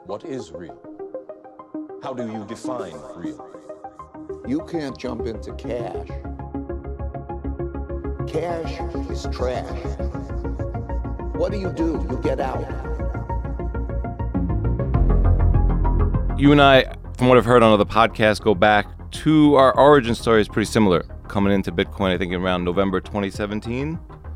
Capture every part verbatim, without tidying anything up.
What is real? How do you define real? You can't jump into cash. Cash is trash. What do you do? You get out. You and I, from what I've heard on other podcasts, go back to our origin story is pretty similar. Coming into Bitcoin, I think around November twenty seventeen.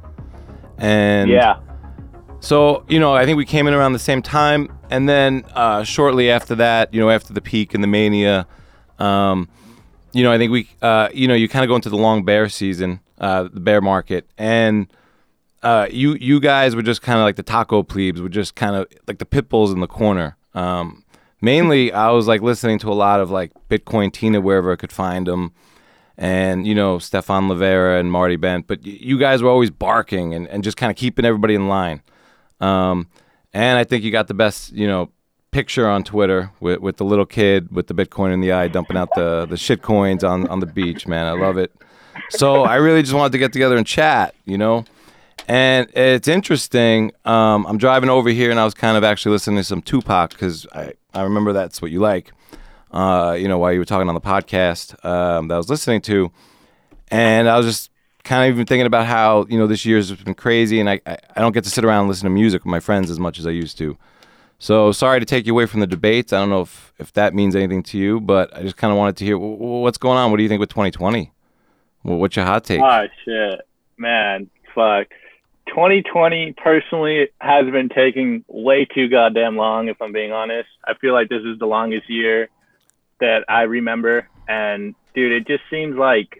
And yeah. So, you know, I think we came in around the same time. And then uh, shortly after that, you know, after the peak and the mania, um, you know, I think we, uh, you know, you kind of go into the long bear season, uh, the bear market. And uh, you you guys were just kind of like the taco plebes, were just kind of like the pit bulls in the corner. Um, mainly, I was like listening to a lot of like Bitcoin Tina wherever I could find them. And, you know, Stefan Livera and Marty Bent. But y- you guys were always barking and, and just kind of keeping everybody in line. Um, and I think you got the best, you know, picture on Twitter with, with the little kid with the Bitcoin in the eye dumping out the, the shit coins on, on the beach, man. I love it. So I really just wanted to get together and chat, you know. And it's interesting. Um, I'm driving over here and I was kind of actually listening to some Tupac because I, I remember that's what you like. Uh, you know, while you were talking on the podcast um, that I was listening to. And I was just kind of even thinking about how, you know, this year's been crazy and I, I, I don't get to sit around and listen to music with my friends as much as I used to. So sorry to take you away from the debates. I don't know if, if that means anything to you, but I just kind of wanted to hear w- w- what's going on. What do you think with twenty twenty? Well, what's your hot take? Oh, shit. Man, fuck. twenty twenty personally has been taking way too goddamn long, if I'm being honest. I feel like this is the longest year that I remember. And dude, it just seems like,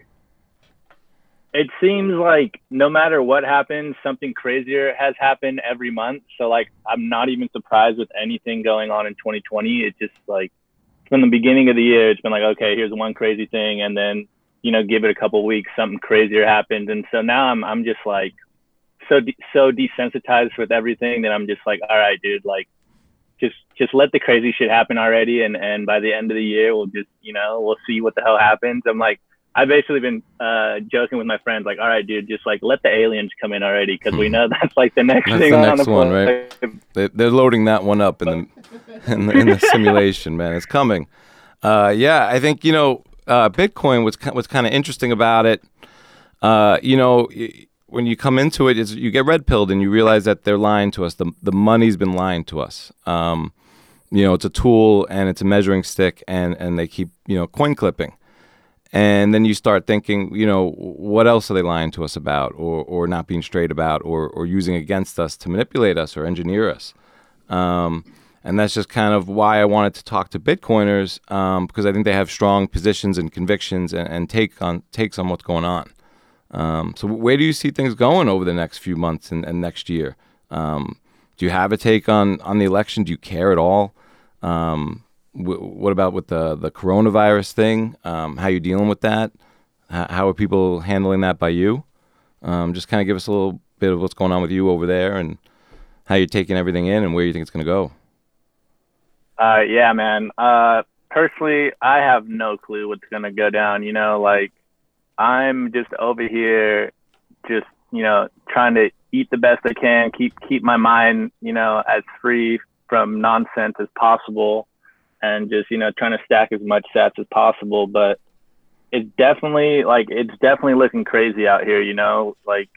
it seems like no matter what happens, something crazier has happened every month. So like, I'm not even surprised with anything going on in twenty twenty. It's just like, from the beginning of the year, it's been like, okay, here's one crazy thing. And then, you know, give it a couple weeks, something crazier happens. And so now I'm, I'm just like, so, de- so desensitized with everything that I'm just like, all right, dude, like, just, just let the crazy shit happen already. And, and by the end of the year, we'll just, you know, we'll see what the hell happens. I'm like, I've basically been uh, joking with my friends, like, all right, dude, just like let the aliens come in already. Cause we know that's like the next That's thing the on next the one, play. right? They, they're loading that one up in the, in the, in the simulation, man. It's coming. Uh, yeah, I think, you know, uh, Bitcoin, what's, what's kind of interesting about it, uh, you know, when you come into it, is you get red pilled and you realize that they're lying to us. The the money's been lying to us. Um, you know, it's a tool and it's a measuring stick, and, and they keep, you know, coin clipping. And then you start thinking, you know, what else are they lying to us about, or or not being straight about, or or using against us to manipulate us or engineer us. Um, and that's just kind of why I wanted to talk to Bitcoiners, um, because I think they have strong positions and convictions and, and take on takes on what's going on. Um, so where do you see things going over the next few months and, and next year? Um, do you have a take on, on the election? Do you care at all? Um, w- what about with the, the coronavirus thing? Um, how are you dealing with that? H- how are people handling that by you? Um, just kind of give us a little bit of what's going on with you over there and how you're taking everything in and where you think it's going to go. Uh, yeah, man. Uh, personally, I have no clue what's going to go down, you know, like, I'm just over here, just, you know, trying to eat the best I can, keep keep my mind, you know, as free from nonsense as possible, and just, you know, trying to stack as much sats as possible. But it's definitely like it's definitely looking crazy out here, you know, like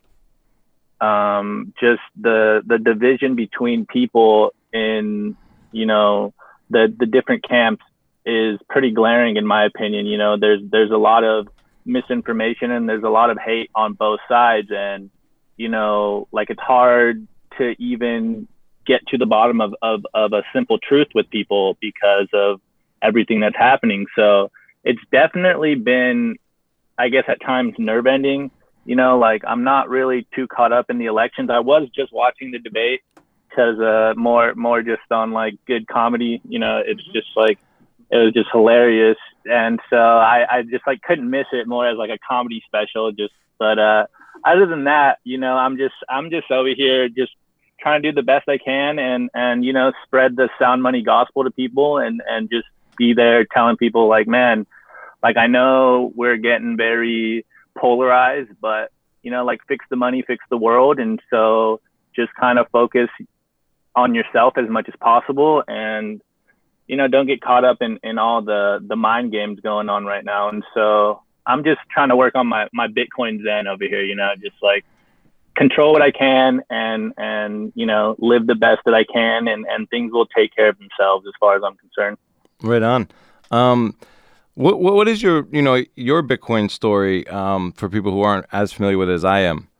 um, just the the division between people in, you know, the the different camps is pretty glaring in my opinion. You know, there's there's a lot of misinformation and there's a lot of hate on both sides, and you know, like it's hard to even get to the bottom of, of, of a simple truth with people because of everything that's happening. So it's definitely been, I guess at times, nerve ending, you know, like I'm not really too caught up in the elections. I was just watching the debate because uh more more just on like good comedy, you know, it's just like it was just hilarious. And so I, I just like couldn't miss it more as like a comedy special. Just, but uh, other than that, you know, I'm just, I'm just over here just trying to do the best I can and, and, you know, spread the sound money gospel to people and, and just be there telling people like, man, like, I know we're getting very polarized, but, you know, like fix the money, fix the world. And so just kind of focus on yourself as much as possible. And you know, don't get caught up in, in all the, the mind games going on right now. And so I'm just trying to work on my, my Bitcoin Zen over here, you know, just like control what I can and, and, you know, live the best that I can, and, and things will take care of themselves as far as I'm concerned. Right on. Um, what, what is your, you know, your Bitcoin story, um, for people who aren't as familiar with it as I am?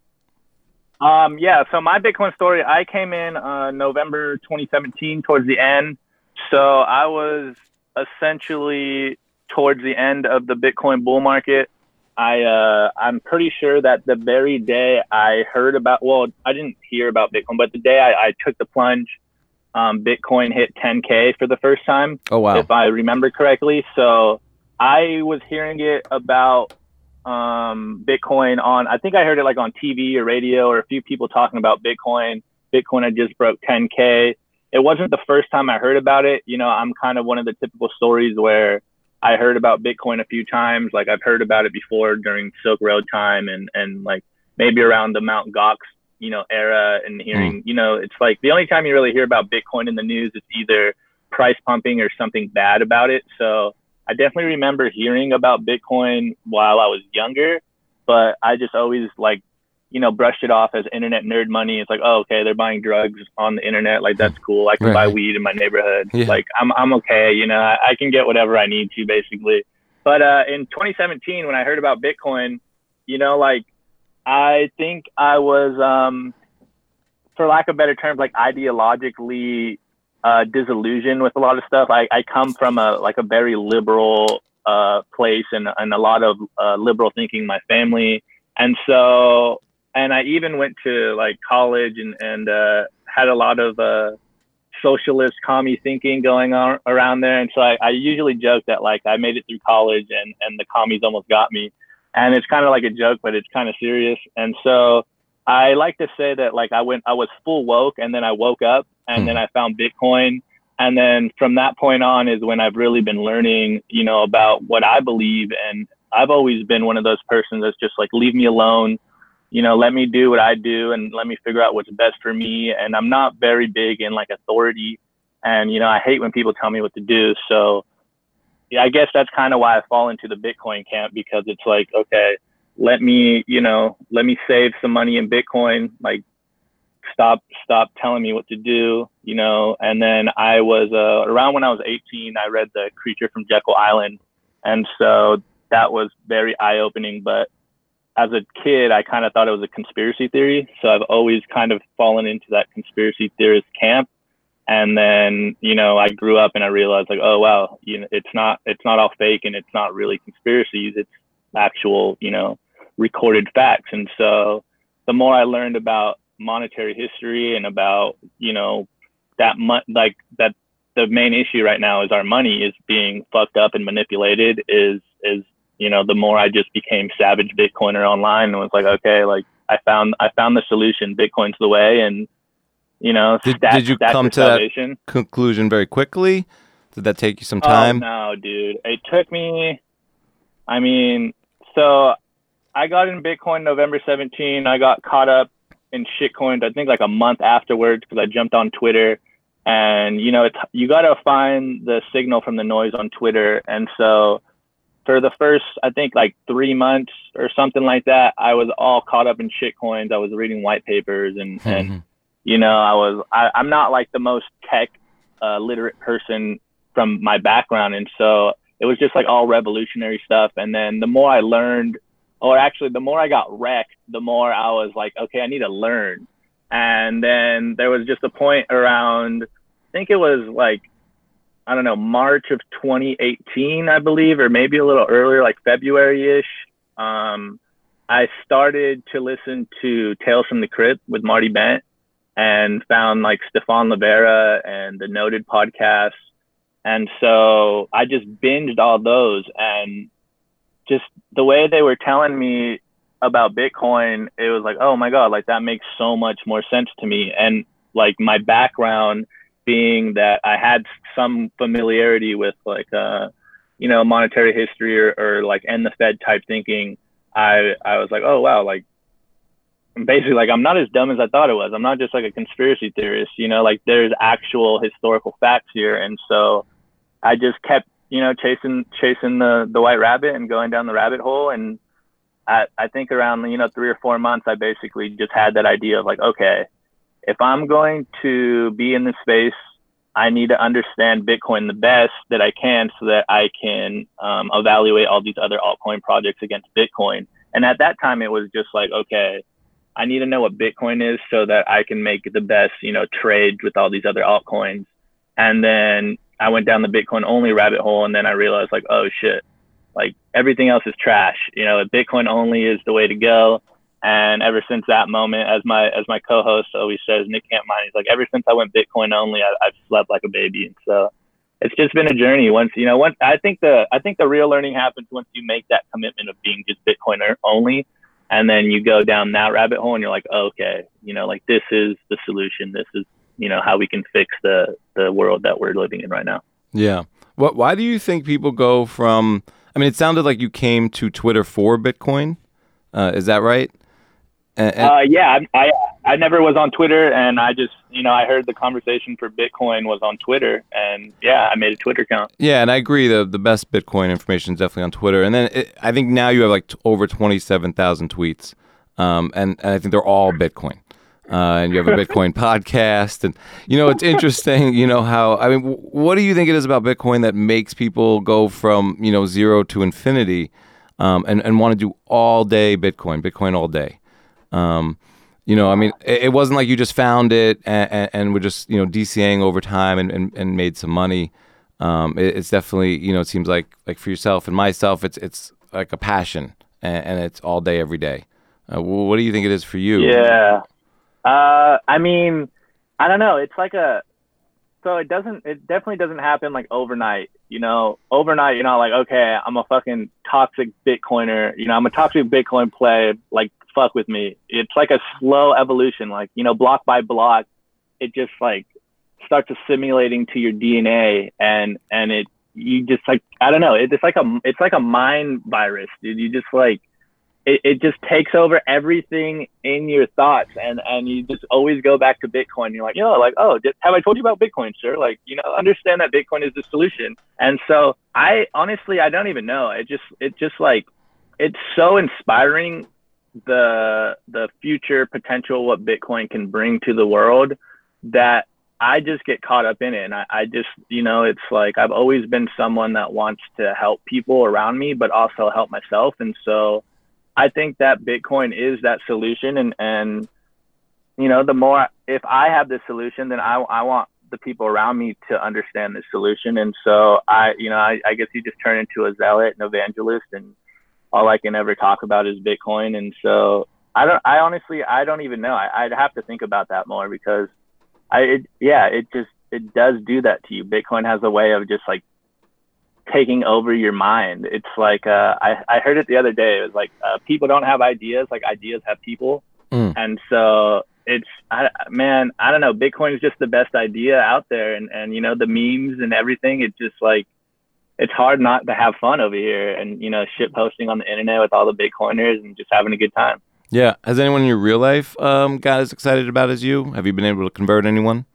Um, yeah, so my Bitcoin story, I came in uh, November twenty seventeen towards the end. So I was essentially towards the end of the Bitcoin bull market. I, uh, I'm pretty sure that the very day I heard about, well, I didn't hear about Bitcoin, but the day I, I took the plunge, um, Bitcoin hit ten K for the first time. Oh, wow. If I remember correctly. So I was hearing it about um, Bitcoin on, I think I heard it like on T V or radio, or a few people talking about Bitcoin. Bitcoin had just broke ten K. It wasn't the first time I heard about it. You know, I'm kind of one of the typical stories where I heard about Bitcoin a few times. Like I've heard about it before during Silk Road time, and, and like maybe around the Mount Gox, you know, era, and hearing, mm. you know, it's like the only time you really hear about Bitcoin in the news, it's either price pumping or something bad about it. So I definitely remember hearing about Bitcoin while I was younger, but I just always like, you know, brushed it off as internet nerd money. It's like, oh, okay, they're buying drugs on the internet. Like, that's cool. I can right. buy weed in my neighborhood. Yeah. Like, I'm I'm okay. You know, I, I can get whatever I need to, basically. But uh, in twenty seventeen, when I heard about Bitcoin, you know, like, I think I was, um, for lack of better terms, like ideologically uh, disillusioned with a lot of stuff. I, I come from a like a very liberal uh, place, and, and a lot of uh, liberal thinking in my family. And so, and I even went to like college and, and uh, had a lot of uh, socialist commie thinking going on around there. And so I, I usually joke that like I made it through college and, and the commies almost got me. And it's kind of like a joke, but it's kind of serious. And so I like to say that like I went, I was full woke, and then I woke up, and hmm. then I found Bitcoin. And then from that point on is when I've really been learning, you know, about what I believe. And I've always been one of those persons that's just like, leave me alone, you know, let me do what I do and let me figure out what's best for me. And I'm not very big in like authority. And, you know, I hate when people tell me what to do. So yeah, I guess that's kind of why I fall into the Bitcoin camp, because it's like, okay, let me, you know, let me save some money in Bitcoin, like stop, stop telling me what to do, you know. And then I was uh, around when I was eighteen, I read The Creature from Jekyll Island. And so that was very eye-opening. But as a kid, I kind of thought it was a conspiracy theory. So I've always kind of fallen into that conspiracy theorist camp. And then, you know, I grew up and I realized like, oh, wow, you know, it's not, it's not all fake, and it's not really conspiracies. It's actual, you know, recorded facts. And so the more I learned about monetary history and about, you know, that mu- like that the main issue right now is our money is being fucked up and manipulated is, is, you know, the more I just became savage Bitcoiner online and was like, okay, like I found, I found the solution. Bitcoin's the way. And, you know, did, stat, did you come to salvation. that conclusion very quickly? Did that take you some time? Oh, no, dude. It took me, I mean, so I got in Bitcoin November seventeenth. I got caught up in shitcoins, I think like a month afterwards, because I jumped on Twitter. And, you know, it's, you got to find the signal from the noise on Twitter. And so for the first, I think like three months or something like that, I was all caught up in shitcoins. I was reading white papers and, mm-hmm. and you know, I was, I, I'm not like the most tech uh, literate person from my background. And so it was just like all revolutionary stuff. And then the more I learned, or actually the more I got wrecked, the more I was like, okay, I need to learn. And then there was just a point around, I think it was like, I don't know, March of twenty eighteen, I believe, or maybe a little earlier, like February-ish. Um, I started to listen to Tales from the Crypt with Marty Bent and found like Stefan Livera and the Noted podcast. And so I just binged all those, and just the way they were telling me about Bitcoin, it was like, oh my God, like that makes so much more sense to me. And like my background being that I had some familiarity with like, uh, you know, monetary history or, or like end the Fed type thinking, I, I was like, oh wow, like basically like, I'm not as dumb as I thought it was. I'm not just like a conspiracy theorist, you know, like there's actual historical facts here. And so I just kept, you know, chasing, chasing the, the white rabbit and going down the rabbit hole. And I, I think around, you know, three or four months, I basically just had that idea of like, okay, if I'm going to be in this space, I need to understand Bitcoin the best that I can so that I can um, evaluate all these other altcoin projects against Bitcoin. And at that time, it was just like, okay, I need to know what Bitcoin is so that I can make the best, you know, trade with all these other altcoins. And then I went down the Bitcoin only rabbit hole. And then I realized like, oh shit, like everything else is trash. You know, Bitcoin only is the way to go. And ever since that moment, as my as my co-host always says, Nick Can't Mine, he's like, ever since I went Bitcoin only, I, I've slept like a baby. And so it's just been a journey. Once, you know, once I think the I think the real learning happens once you make that commitment of being just Bitcoin only, and then you go down that rabbit hole and you're like, oh, okay, you know, like this is the solution. This is, you know, how we can fix the the world that we're living in right now. Yeah. What? Why do you think people go from? I mean, it sounded like you came to Twitter for Bitcoin. Uh, is that right? And, and, uh, yeah, I, I I never was on Twitter, and I just, you know, I heard the conversation for Bitcoin was on Twitter, and yeah, I made a Twitter account. Yeah, and I agree. The the best Bitcoin information is definitely on Twitter. And then it, I think now you have like t- over twenty-seven thousand tweets, um, and, and I think they're all Bitcoin. Uh, and you have a Bitcoin podcast, and you know it's interesting. You know how I mean, w- what do you think it is about Bitcoin that makes people go from you know zero to infinity, um, and and want to do all day Bitcoin, Bitcoin all day? Um, you know, I mean, it, it wasn't like you just found it and, and, and were just, you know, DCAing over time and, and, and made some money. Um, it, it's definitely, you know, it seems like, like for yourself and myself, it's, it's like a passion and, and it's all day, every day. Uh, what do you think it is for you? Yeah. Uh, I mean, I don't know. It's like a, so it doesn't, it definitely doesn't happen like overnight, you know, overnight, you're not like, okay, I'm a fucking toxic Bitcoiner, you know, I'm a toxic Bitcoin play, like, fuck with me. It's like a slow evolution, like, you know, block by block, it just like starts assimilating to your D N A, and and it you just like, I don't know, it's like a it's like a mind virus, dude. You just like it, it just takes over everything in your thoughts, and and you just always go back to Bitcoin. You're like, yo, like, oh, did, have I told you about Bitcoin, sir? Like, you know, understand that Bitcoin is the solution. And so I honestly I don't even know. It just it just like it's so inspiring, the the future potential what Bitcoin can bring to the world, that I just get caught up in it. And I, I just, you know, it's like I've always been someone that wants to help people around me, but also help myself. And so I think that Bitcoin is that solution. And, and you know, the more, if I have this solution, then I, I want the people around me to understand this solution. And so I, you know, I, I guess you just turn into a zealot and evangelist, and all I can ever talk about is Bitcoin. And so I don't, I honestly, I don't even know. I, I'd have to think about that more, because I, it, yeah, it just, it does do that to you. Bitcoin has a way of just like taking over your mind. It's like, uh, I, I heard it the other day. It was like, uh, people don't have ideas, like ideas have people. Mm. And so it's, I, man, I don't know. Bitcoin is just the best idea out there. And, and, you know, the memes and everything, it's just like, it's hard not to have fun over here and, you know, shit posting on the internet with all the Bitcoiners and just having a good time. Yeah. Has anyone in your real life um, got as excited about as you? Have you been able to convert anyone?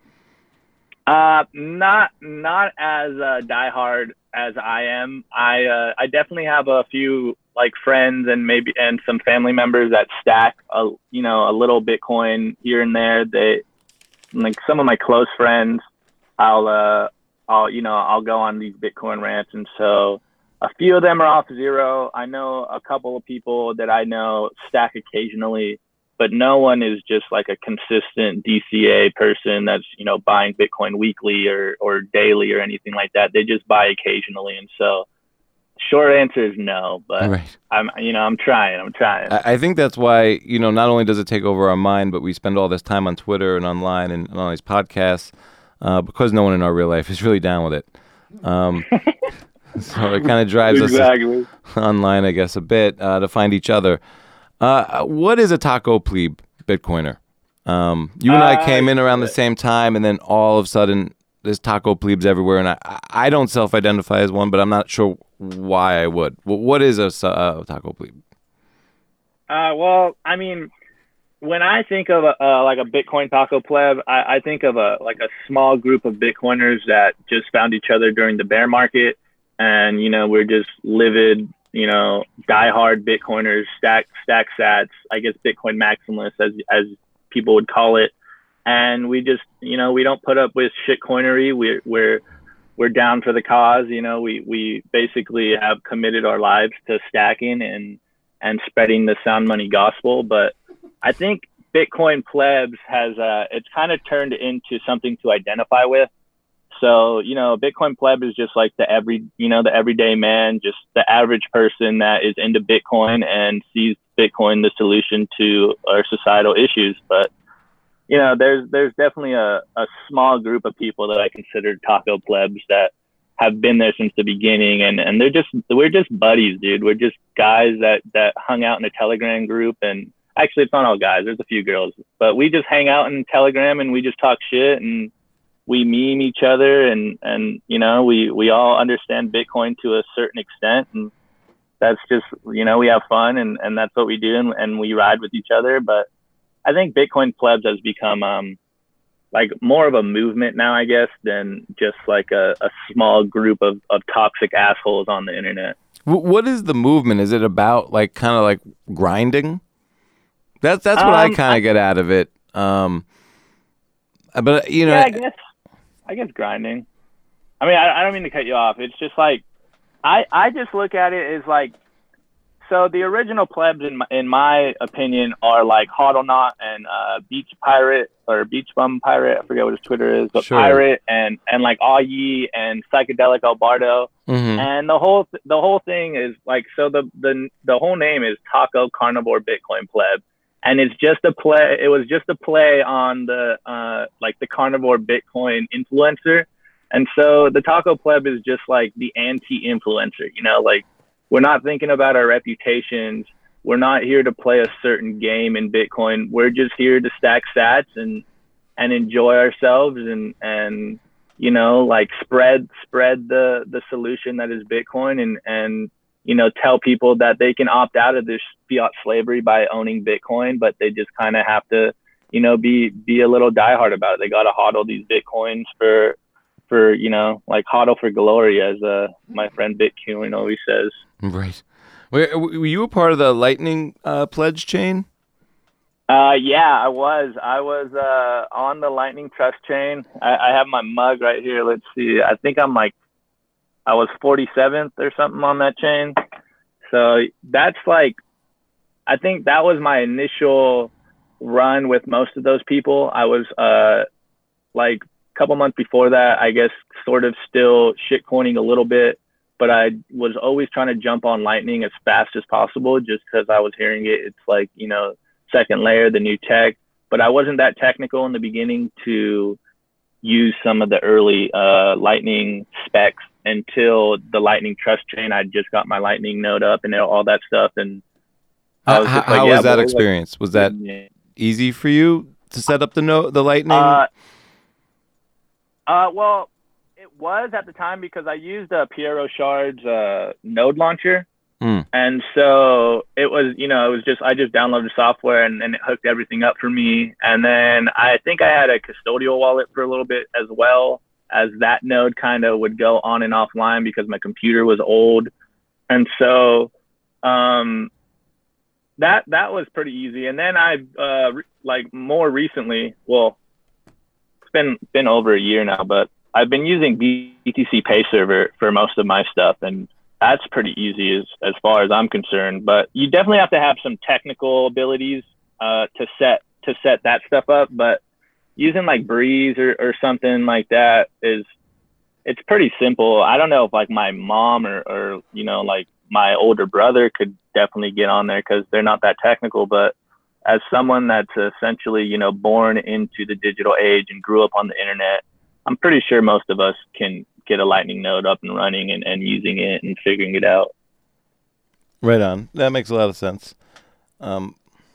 Uh, not not as uh, diehard as I am. I uh, I definitely have a few like friends and maybe and some family members that stack a you know a little Bitcoin here and there. They like some of my close friends. I'll uh. I'll, you know, I'll go on these Bitcoin rants. And so a few of them are off zero. I know a couple of people that I know stack occasionally, but no one is just like a consistent D C A person that's, you know, buying Bitcoin weekly or, or daily or anything like that. They just buy occasionally. And so short answer is no, but right. I'm, you know, I'm trying, I'm trying. I think that's why, you know, not only does it take over our mind, but we spend all this time on Twitter and online and on these podcasts. Uh, because no one in our real life is really down with it. Um, so it kind of drives exactly. us online, I guess, a bit uh, to find each other. Uh, what is a Taco Plebe Bitcoiner? Um, you and uh, I came in around the same time, and then all of a sudden there's Taco Plebes everywhere. And I, I don't self-identify as one, but I'm not sure why I would. What is a uh, Taco Plebe? Uh, well, I mean... when I think of a, uh, like a Bitcoin taco pleb, I, I think of a like a small group of Bitcoiners that just found each other during the bear market, and you know we're just livid, you know, diehard Bitcoiners, stack stack sats, I guess Bitcoin maximalists as as people would call it, and we just you know we don't put up with shit coinery. We're we're we're down for the cause. You know, we we basically have committed our lives to stacking and and spreading the sound money gospel, but I think Bitcoin plebs has uh, it's kind of turned into something to identify with. So, you know, Bitcoin pleb is just like the every, you know, the everyday man, just the average person that is into Bitcoin and sees Bitcoin the solution to our societal issues. But, you know, there's there's definitely a, a small group of people that I consider taco plebs that have been there since the beginning, and, and they're just we're just buddies, dude. We're just guys that that hung out in a Telegram group. And actually, it's not all guys. There's a few girls, but we just hang out in Telegram and we just talk shit and we meme each other, and, and you know, we, we all understand Bitcoin to a certain extent, and that's just, you know, we have fun, and, and that's what we do, and, and we ride with each other. But I think Bitcoin plebs has become um like more of a movement now, I guess, than just like a, a small group of, of toxic assholes on the internet. What is the movement? Is it about like kind of like grinding? That's that's what um, I kind of get out of it. Um, but you know, yeah, I guess I guess grinding. I mean, I, I don't mean to cut you off. It's just like I I just look at it as like, so the original plebs in my, in my opinion are like Hodlnaut and uh, Beach Pirate or Beach Bum Pirate. I forget what his Twitter is, but sure. Pirate and and like Augie and Psychedelic Albardo. Mm-hmm. And the whole th- the whole thing is like, so the the the whole name is Taco Carnivore Bitcoin Pleb. And it's just a play. It was just a play on the uh, like the carnivore Bitcoin influencer, and so the taco pleb is just like the anti-influencer. You know, like we're not thinking about our reputations. We're not here to play a certain game in Bitcoin. We're just here to stack sats and and enjoy ourselves and and you know like spread spread the the solution that is Bitcoin and and. you know, tell people that they can opt out of this fiat slavery by owning Bitcoin, but they just kind of have to, you know, be be a little diehard about it. They got to hodl these Bitcoins for, for you know, like hodl for glory, as uh, my friend Bitcoin always says. Right. Were, were you a part of the Lightning uh, pledge chain? Uh, yeah, I was. I was uh, on the Lightning Trust chain. I, I have my mug right here. Let's see. I think I'm like, I was forty-seventh or something on that chain. So that's like, I think that was my initial run with most of those people. I was uh, like a couple months before that, I guess, sort of still shitcoining a little bit, but I was always trying to jump on Lightning as fast as possible just because I was hearing it. It's like, you know, second layer, the new tech, but I wasn't that technical in the beginning to use some of the early uh, Lightning specs until the Lightning Trust chain. I just got my Lightning node up and all that stuff. And I was how, like, how yeah, was that experience? Like, was that yeah. easy for you to set up the node, the Lightning? Uh, uh, well, it was at the time because I used uh, Piero Shard's uh, node launcher. Mm. And so it was, you know, it was just, I just downloaded software and, and it hooked everything up for me. And then I think I had a custodial wallet for a little bit as well, as that node kind of would go on and offline because my computer was old. And so um, that that was pretty easy. And then I've uh, re- like more recently, well, it's been been over a year now, but I've been using B T C Pay Server for most of my stuff, and that's pretty easy as as far as I'm concerned. But you definitely have to have some technical abilities uh, to set to set that stuff up. But using like Breeze or, or something like that is, it's pretty simple. I don't know if like my mom or, or, you know, like my older brother could definitely get on there because they're not that technical. But as someone that's essentially, you know, born into the digital age and grew up on the internet, I'm pretty sure most of us can get a Lightning node up and running and, and using it and figuring it out. Right on. That makes a lot of sense. Um,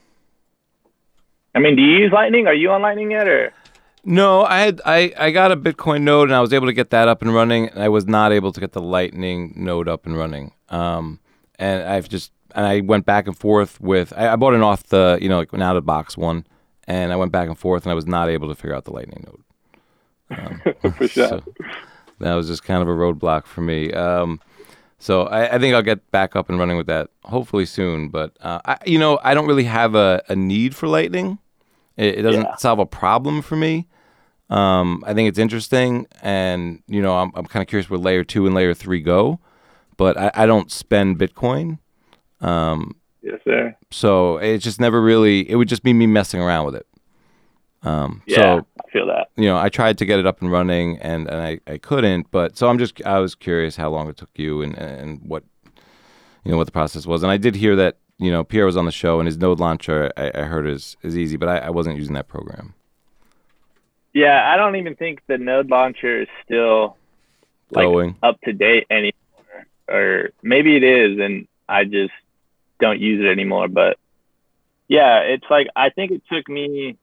I mean, do you use Lightning? Are you on Lightning yet, or? No, I had I, I got a Bitcoin node and I was able to get that up and running. And I was not able to get the Lightning node up and running. Um, and I've just and I went back and forth with. I, I bought an off the you know like an out of box one, and I went back and forth, and I was not able to figure out the Lightning node. Um, For sure. So that was just kind of a roadblock for me. Um, so I, I think I'll get back up and running with that hopefully soon. But uh, I, you know, I don't really have a, a need for Lightning. It, it doesn't Yeah. solve a problem for me. Um, I think it's interesting, and you know, I'm I'm kind of curious where layer two and layer three go, but I, I don't spend Bitcoin. Um, Yes, sir. so it's just never really. It would just be me messing around with it. Um, Yeah, so I feel that. you know, I tried to get it up and running, and, and I, I couldn't. But so I'm just I was curious how long it took you, and, and what you know what the process was. And I did hear that you know Pierre was on the show, and his node launcher I, I heard is is easy, but I, I wasn't using that program. Yeah, I don't even think the node launcher is still like Going. up to date anymore, or maybe it is, and I just don't use it anymore. But yeah, it's like I think it took me,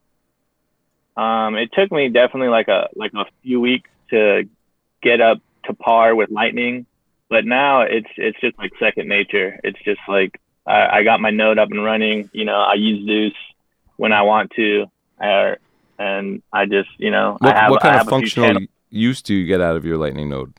um, it took me definitely like a like a few weeks to get up to par with Lightning, but now it's it's just like second nature. It's just like I, I got my node up and running. You know, I use Zeus when I want to, or and I just, you know, What, I have, what kind I of have a few functional channels. use do you get out of your Lightning node?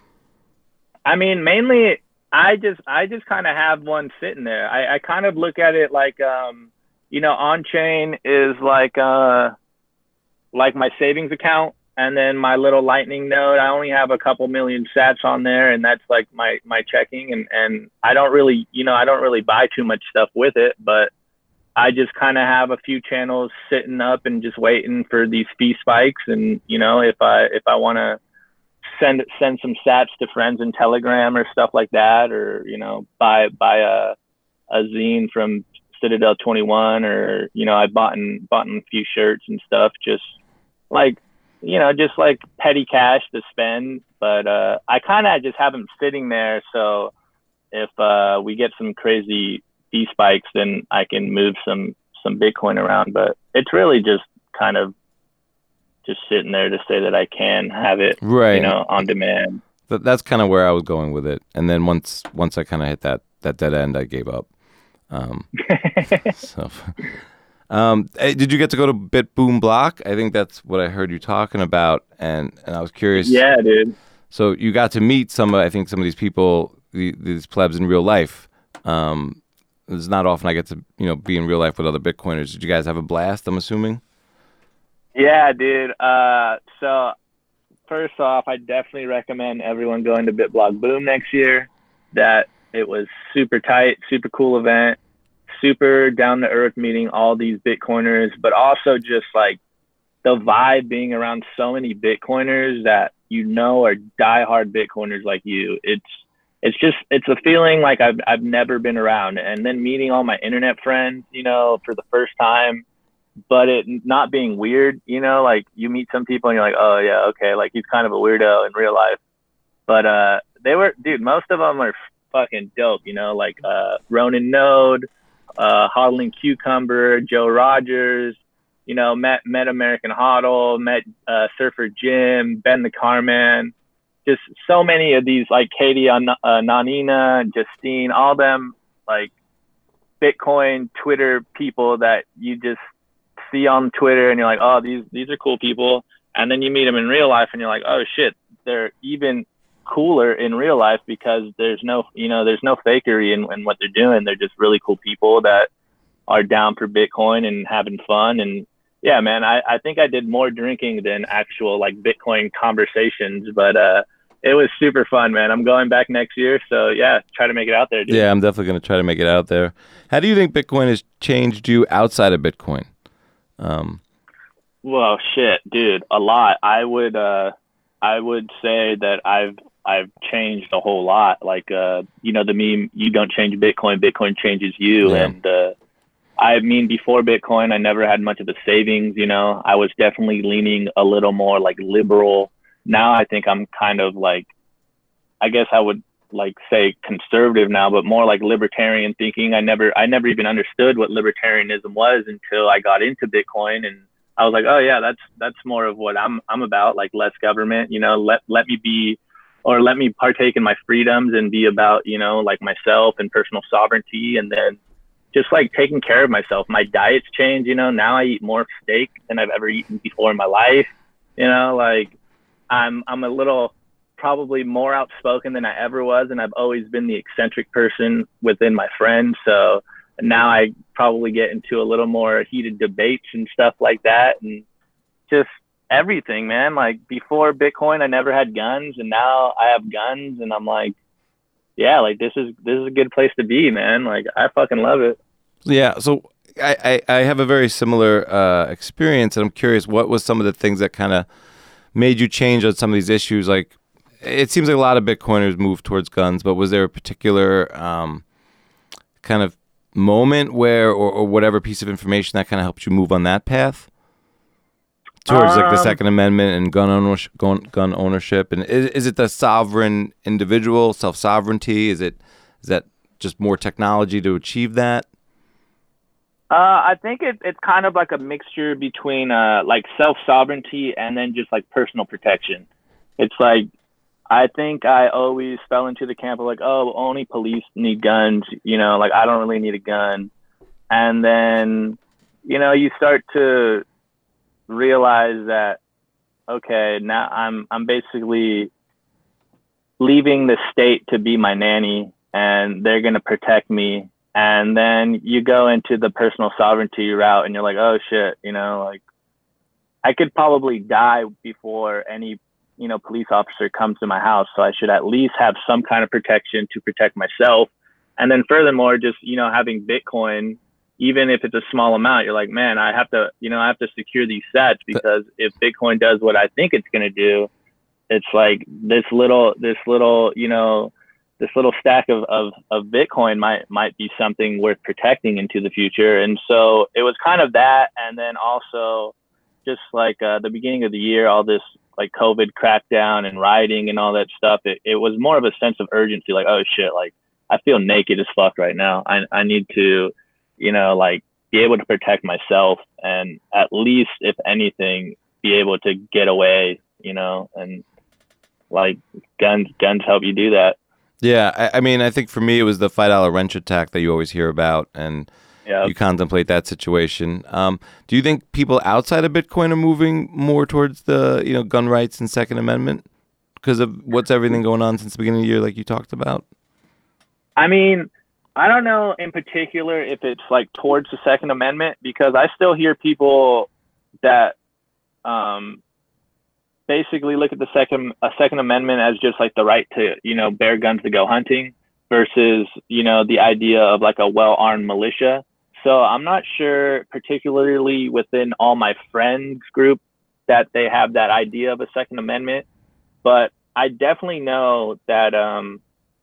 I mean, mainly, I just, I just kind of have one sitting there. I, I kind of look at it like, um, you know, on chain is like, uh, like my savings account, and then my little Lightning node. I only have a couple million sats on there, and that's like my my checking. And and I don't really, you know, I don't really buy too much stuff with it, but I just kind of have a few channels sitting up and just waiting for these fee spikes. And, you know, if I, if I want to send, send some sats to friends in Telegram or stuff like that, or, you know, buy, buy a, a zine from Citadel twenty-one, or, you know, I bought and bought a few shirts and stuff, just like, you know, just like petty cash to spend. But, uh, I kind of just have them sitting there. So if, uh, we get some crazy fee spikes, then I can move some some Bitcoin around. But it's really just kind of just sitting there to say that I can have it, Right. you know, on demand. Th- that's kind of where I was going with it. And then once once I kind of hit that that dead end, I gave up. Um, so, um, hey, did you get to go to BitBoom Block? I think that's what I heard you talking about, and and I was curious. Yeah, dude. So you got to meet some, I think, some of these people, the, these plebs in real life. Um, it's not often I get to, you know, be in real life with other Bitcoiners. Did you guys have a blast? I'm assuming. Yeah, dude. Uh, so first off, I definitely recommend everyone going to BitBlock Boom next year. That it was super tight, super cool event, super down to earth, meeting all these Bitcoiners, but also just like the vibe being around so many Bitcoiners that you know are diehard Bitcoiners like you. It's it's just it's a feeling like I've I've never been around, and then meeting all my internet friends, you know, for the first time. But it not being weird, you know, like you meet some people and you're like, oh yeah, okay, like he's kind of a weirdo in real life. But uh, they were, dude, most of them are fucking dope, you know, like uh, Ronan Node, uh, Hodling Cucumber, Joe Rogers, you know, met met American Hodl, met uh, Surfer Jim, Ben the Carman, just so many of these, like Katie uh, Nanina, Justine, all them like Bitcoin Twitter people that you just see on Twitter and you're like, oh, these these are cool people, and then you meet them in real life and you're like, oh shit, they're even cooler in real life because there's no, you know, there's no fakery in, in what they're doing. They're just really cool people that are down for Bitcoin and having fun. And yeah, man, I, I think I did more drinking than actual like Bitcoin conversations, but uh, it was super fun, man. I'm going back next year, so yeah, try to make it out there, dude. Yeah, I'm definitely going to try to make it out there. How do you think Bitcoin has changed you outside of Bitcoin? Um, Well, shit, dude, a lot. I would, uh, I would say that I've, I've changed a whole lot. Like, uh, you know, the meme, you don't change Bitcoin, Bitcoin changes you. Yeah. And, uh, I mean, before Bitcoin, I never had much of a savings, you know, I was definitely leaning a little more like liberal. Now I think I'm kind of like, I guess I would like say conservative now, but more like libertarian thinking. I never, I never even understood what libertarianism was until I got into Bitcoin, and I was like, oh yeah, that's, that's more of what I'm, I'm about, like less government, you know, let, let me be or let me partake in my freedoms and be about, you know, like myself and personal sovereignty. And then just like taking care of myself. My diet's changed, you know, now I eat more steak than I've ever eaten before in my life. You know, like I'm, I'm a little probably more outspoken than I ever was. And I've always been the eccentric person within my friends. So now I probably get into a little more heated debates and stuff like that. And just everything, man. Like before Bitcoin, I never had guns, and now I have guns, and I'm like, yeah, like this is this is a good place to be, man. Like I fucking love it. Yeah. So I, I, I have a very similar uh, experience, and I'm curious, what was some of the things that kind of made you change on some of these issues? Like, it seems like a lot of Bitcoiners move towards guns, but was there a particular um, kind of moment where, or, or whatever piece of information that kind of helped you move on that path towards um, like the Second Amendment and gun ownership? Gun, gun ownership, and is, is it the sovereign individual, self sovereignty? Is it is that just more technology to achieve that? Uh, I think it, it's kind of like a mixture between uh, like self sovereignty and then just like personal protection. It's like, I think I always fell into the camp of like, oh, only police need guns, you know, like I don't really need a gun. And then, you know, you start to realize that, okay, now I'm I'm basically leaving the state to be my nanny, and they're going to protect me. And then you go into the personal sovereignty route, and you're like, oh shit, you know, like I could probably die before any, you know, police officer comes to my house. So I should at least have some kind of protection to protect myself. And then furthermore, just, you know, having Bitcoin, even if it's a small amount, you're like, man, I have to, you know, I have to secure these sats, because if Bitcoin does what I think it's going to do, it's like this little, this little, you know, this little stack of, of, of Bitcoin might, might be something worth protecting into the future. And so it was kind of that. And then also just like uh, the beginning of the year, all this like COVID crackdown and rioting and all that stuff, it, it was more of a sense of urgency. Like, oh shit, like I feel naked as fuck right now. I, I need to, you know, like be able to protect myself, and at least, if anything, be able to get away, you know, and like guns, guns help you do that. Yeah, I, I mean, I think for me it was the five dollar wrench attack that you always hear about, and yep. You contemplate that situation. Um, do you think people outside of Bitcoin are moving more towards the, you know, gun rights and Second Amendment because of what's everything going on since the beginning of the year, like you talked about? I mean, I don't know in particular if it's like towards the Second Amendment, because I still hear people that um, basically look at the second a Second Amendment as just like the right to, you know, bear guns to go hunting, versus, you know, the idea of like a well-armed militia. So I'm not sure, particularly within all my friends group, that they have that idea of a Second Amendment. But I definitely know that um,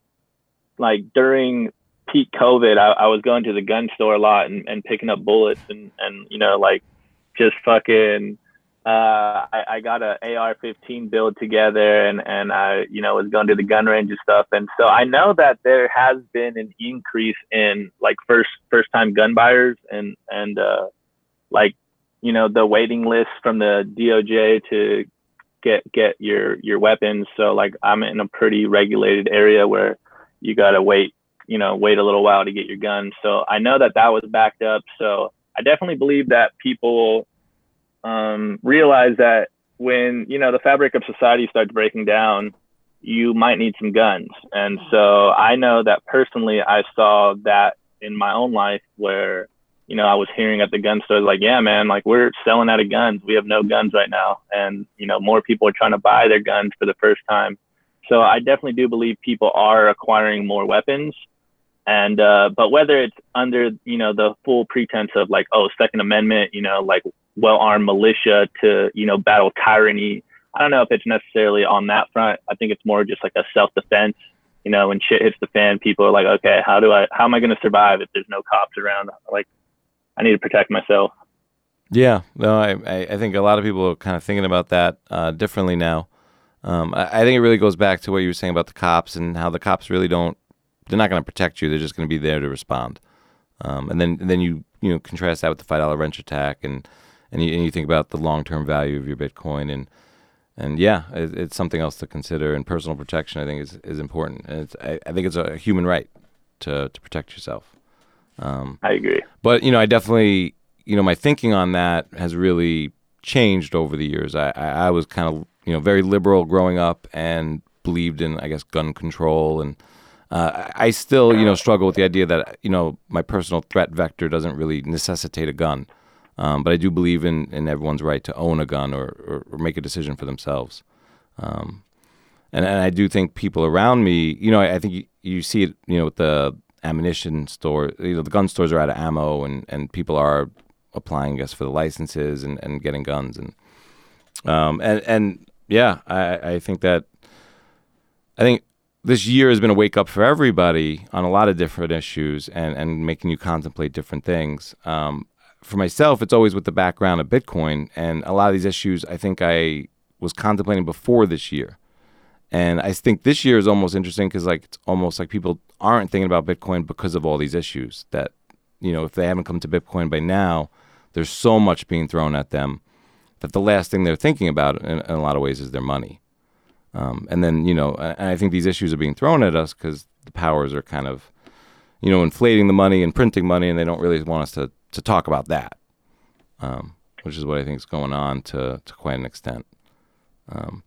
like during peak COVID, I, I was going to the gun store a lot and, and picking up bullets and, and, you know, like just fucking, uh, I, I got a A R fifteen build together, and, and I, you know, was going to the gun range and stuff. And so I know that there has been an increase in like first, first time gun buyers, and, and, uh, like, you know, the waiting list from the D O J to get, get your, your weapons. So like I'm in a pretty regulated area where you got to wait, you know, wait a little while to get your gun. So I know that that was backed up. So I definitely believe that people um, realize that when, you know, the fabric of society starts breaking down, you might need some guns. And so I know that personally, I saw that in my own life where, you know, I was hearing at the gun store, like, yeah, man, like we're selling out of guns. We have no guns right now. And, you know, more people are trying to buy their guns for the first time. So I definitely do believe people are acquiring more weapons. And, uh, but whether it's under, you know, the full pretense of like, oh, Second Amendment, you know, like well-armed militia to, you know, battle tyranny, I don't know if it's necessarily on that front. I think it's more just like a self-defense, you know, when shit hits the fan, people are like, okay, how do I, how am I going to survive if there's no cops around? Like, I need to protect myself. Yeah, no, I, I think a lot of people are kind of thinking about that uh, differently now. Um, I, I think it really goes back to what you were saying about the cops and how the cops really don't, they're not going to protect you. They're just going to be there to respond. Um, and then and then you you know contrast that with the five dollar wrench attack, and and you, and you think about the long term value of your Bitcoin, and and yeah, it, it's something else to consider. And personal protection, I think, is is important. And it's, I, I think it's a human right to to protect yourself. Um, I agree. But you know, I definitely, you know, my thinking on that has really changed over the years. I I, I was kind of, you know, very liberal growing up and believed in, I guess, gun control, and uh, I still, you know, struggle with the idea that, you know, my personal threat vector doesn't really necessitate a gun. Um, but I do believe in, in everyone's right to own a gun or, or, or make a decision for themselves. Um, and, and I do think people around me, you know, I, I think you, you see it, you know, with the ammunition store, you know, the gun stores are out of ammo, and, and people are applying, I guess, for the licenses and, and getting guns. And, um, and, and yeah, I, I think that, I think this year has been a wake up for everybody on a lot of different issues, and, and making you contemplate different things. Um, For myself, it's always with the background of Bitcoin, and a lot of these issues I think I was contemplating before this year. And I think this year is almost interesting because, like, it's almost like people aren't thinking about Bitcoin because of all these issues that, you know, if they haven't come to Bitcoin by now, there's so much being thrown at them that the last thing they're thinking about in, in a lot of ways is their money. Um, and then, you know, and I think these issues are being thrown at us because the powers are kind of, you know, inflating the money and printing money, and they don't really want us to to talk about that, um, which is what I think is going on to, to quite an extent. Um,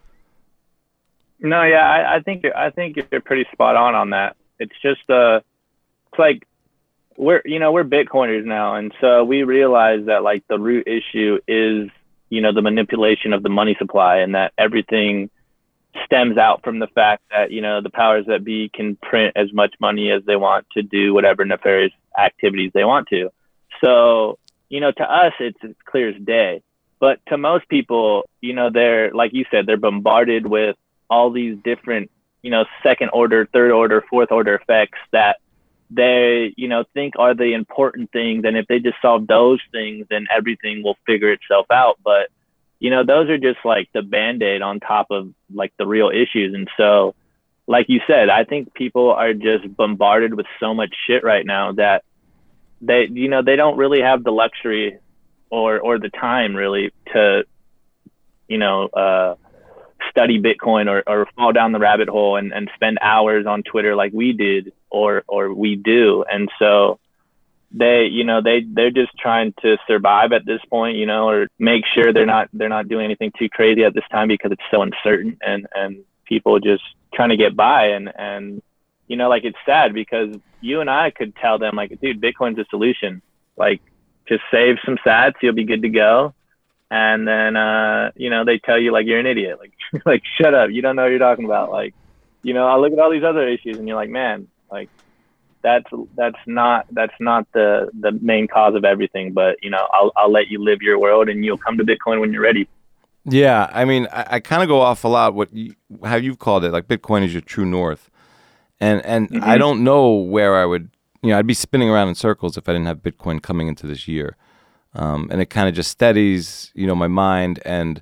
no, yeah, I, I think you're, I think you're pretty spot on on that. It's just uh, it's like we're you know we're Bitcoiners now, and so we realize that, like, the root issue is, you know, the manipulation of the money supply, and that everything stems out from the fact that, you know, the powers that be can print as much money as they want to do whatever nefarious activities they want to. So, you know, to us, it's as clear as day. But to most people, you know, they're, like you said, they're bombarded with all these different, you know, second order, third order, fourth order effects that they, you know, think are the important things. And if they just solve those things, then everything will figure itself out. But, you know, those are just like the Band-Aid on top of, like, the real issues. And so, like you said, I think people are just bombarded with so much shit right now that they, you know, they don't really have the luxury or, or the time really to, you know, uh, study Bitcoin or, or fall down the rabbit hole and, and spend hours on Twitter like we did or, or we do. And so they, you know, they, they're just trying to survive at this point, you know, or make sure they're not, they're not doing anything too crazy at this time because it's so uncertain, and, and people just trying to get by. And, and, you know, like, it's sad because you and I could tell them, like, dude, Bitcoin's a solution. Like, just save some sats, you'll be good to go. And then, uh, you know, they tell you, like, you're an idiot. Like, like, shut up. You don't know what you're talking about. Like, you know, I look at all these other issues and you're like, man, like, that's, that's not, that's not the, the main cause of everything. But, you know, I'll, I'll let you live your world and you'll come to Bitcoin when you're ready. Yeah. I mean, I, I kind of go off a lot what you, how you've called it, like, Bitcoin is your true north. And, and mm-hmm. I don't know where I would, you know, I'd be spinning around in circles if I didn't have Bitcoin coming into this year. Um, and it kind of just steadies, you know, my mind, and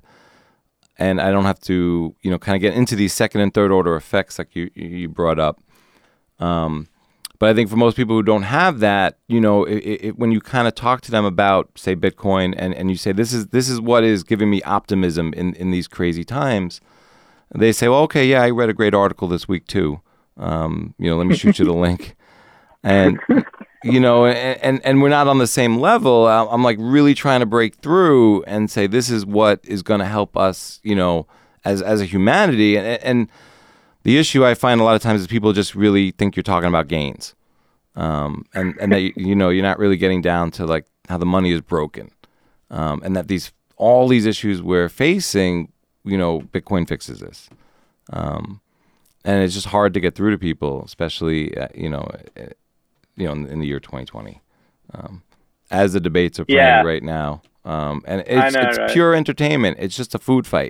and I don't have to, you know, kind of get into these second and third order effects like you you brought up. Um, but I think for most people who don't have that, you know, it, it, when you kind of talk to them about, say, Bitcoin, and, and you say, this is this is what is giving me optimism in, in these crazy times, they say, well, okay, yeah, I read a great article this week too. Um, you know, let me shoot you the link. And, you know, and, and, and we're not on the same level. I'm like really trying to break through and say, this is what is going to help us, you know, as, as a humanity. And, and the issue I find a lot of times is people just really think you're talking about gains. Um, and, and that, you know, you're not really getting down to, like, how the money is broken. Um, and that these, all these issues we're facing, you know, Bitcoin fixes this. Um, and it's just hard to get through to people, especially, uh, you know, you know, in, in the year twenty twenty, um, as the debates are playing yeah. right now. Um, and it's, know, it's right? pure entertainment. It's just a food fight.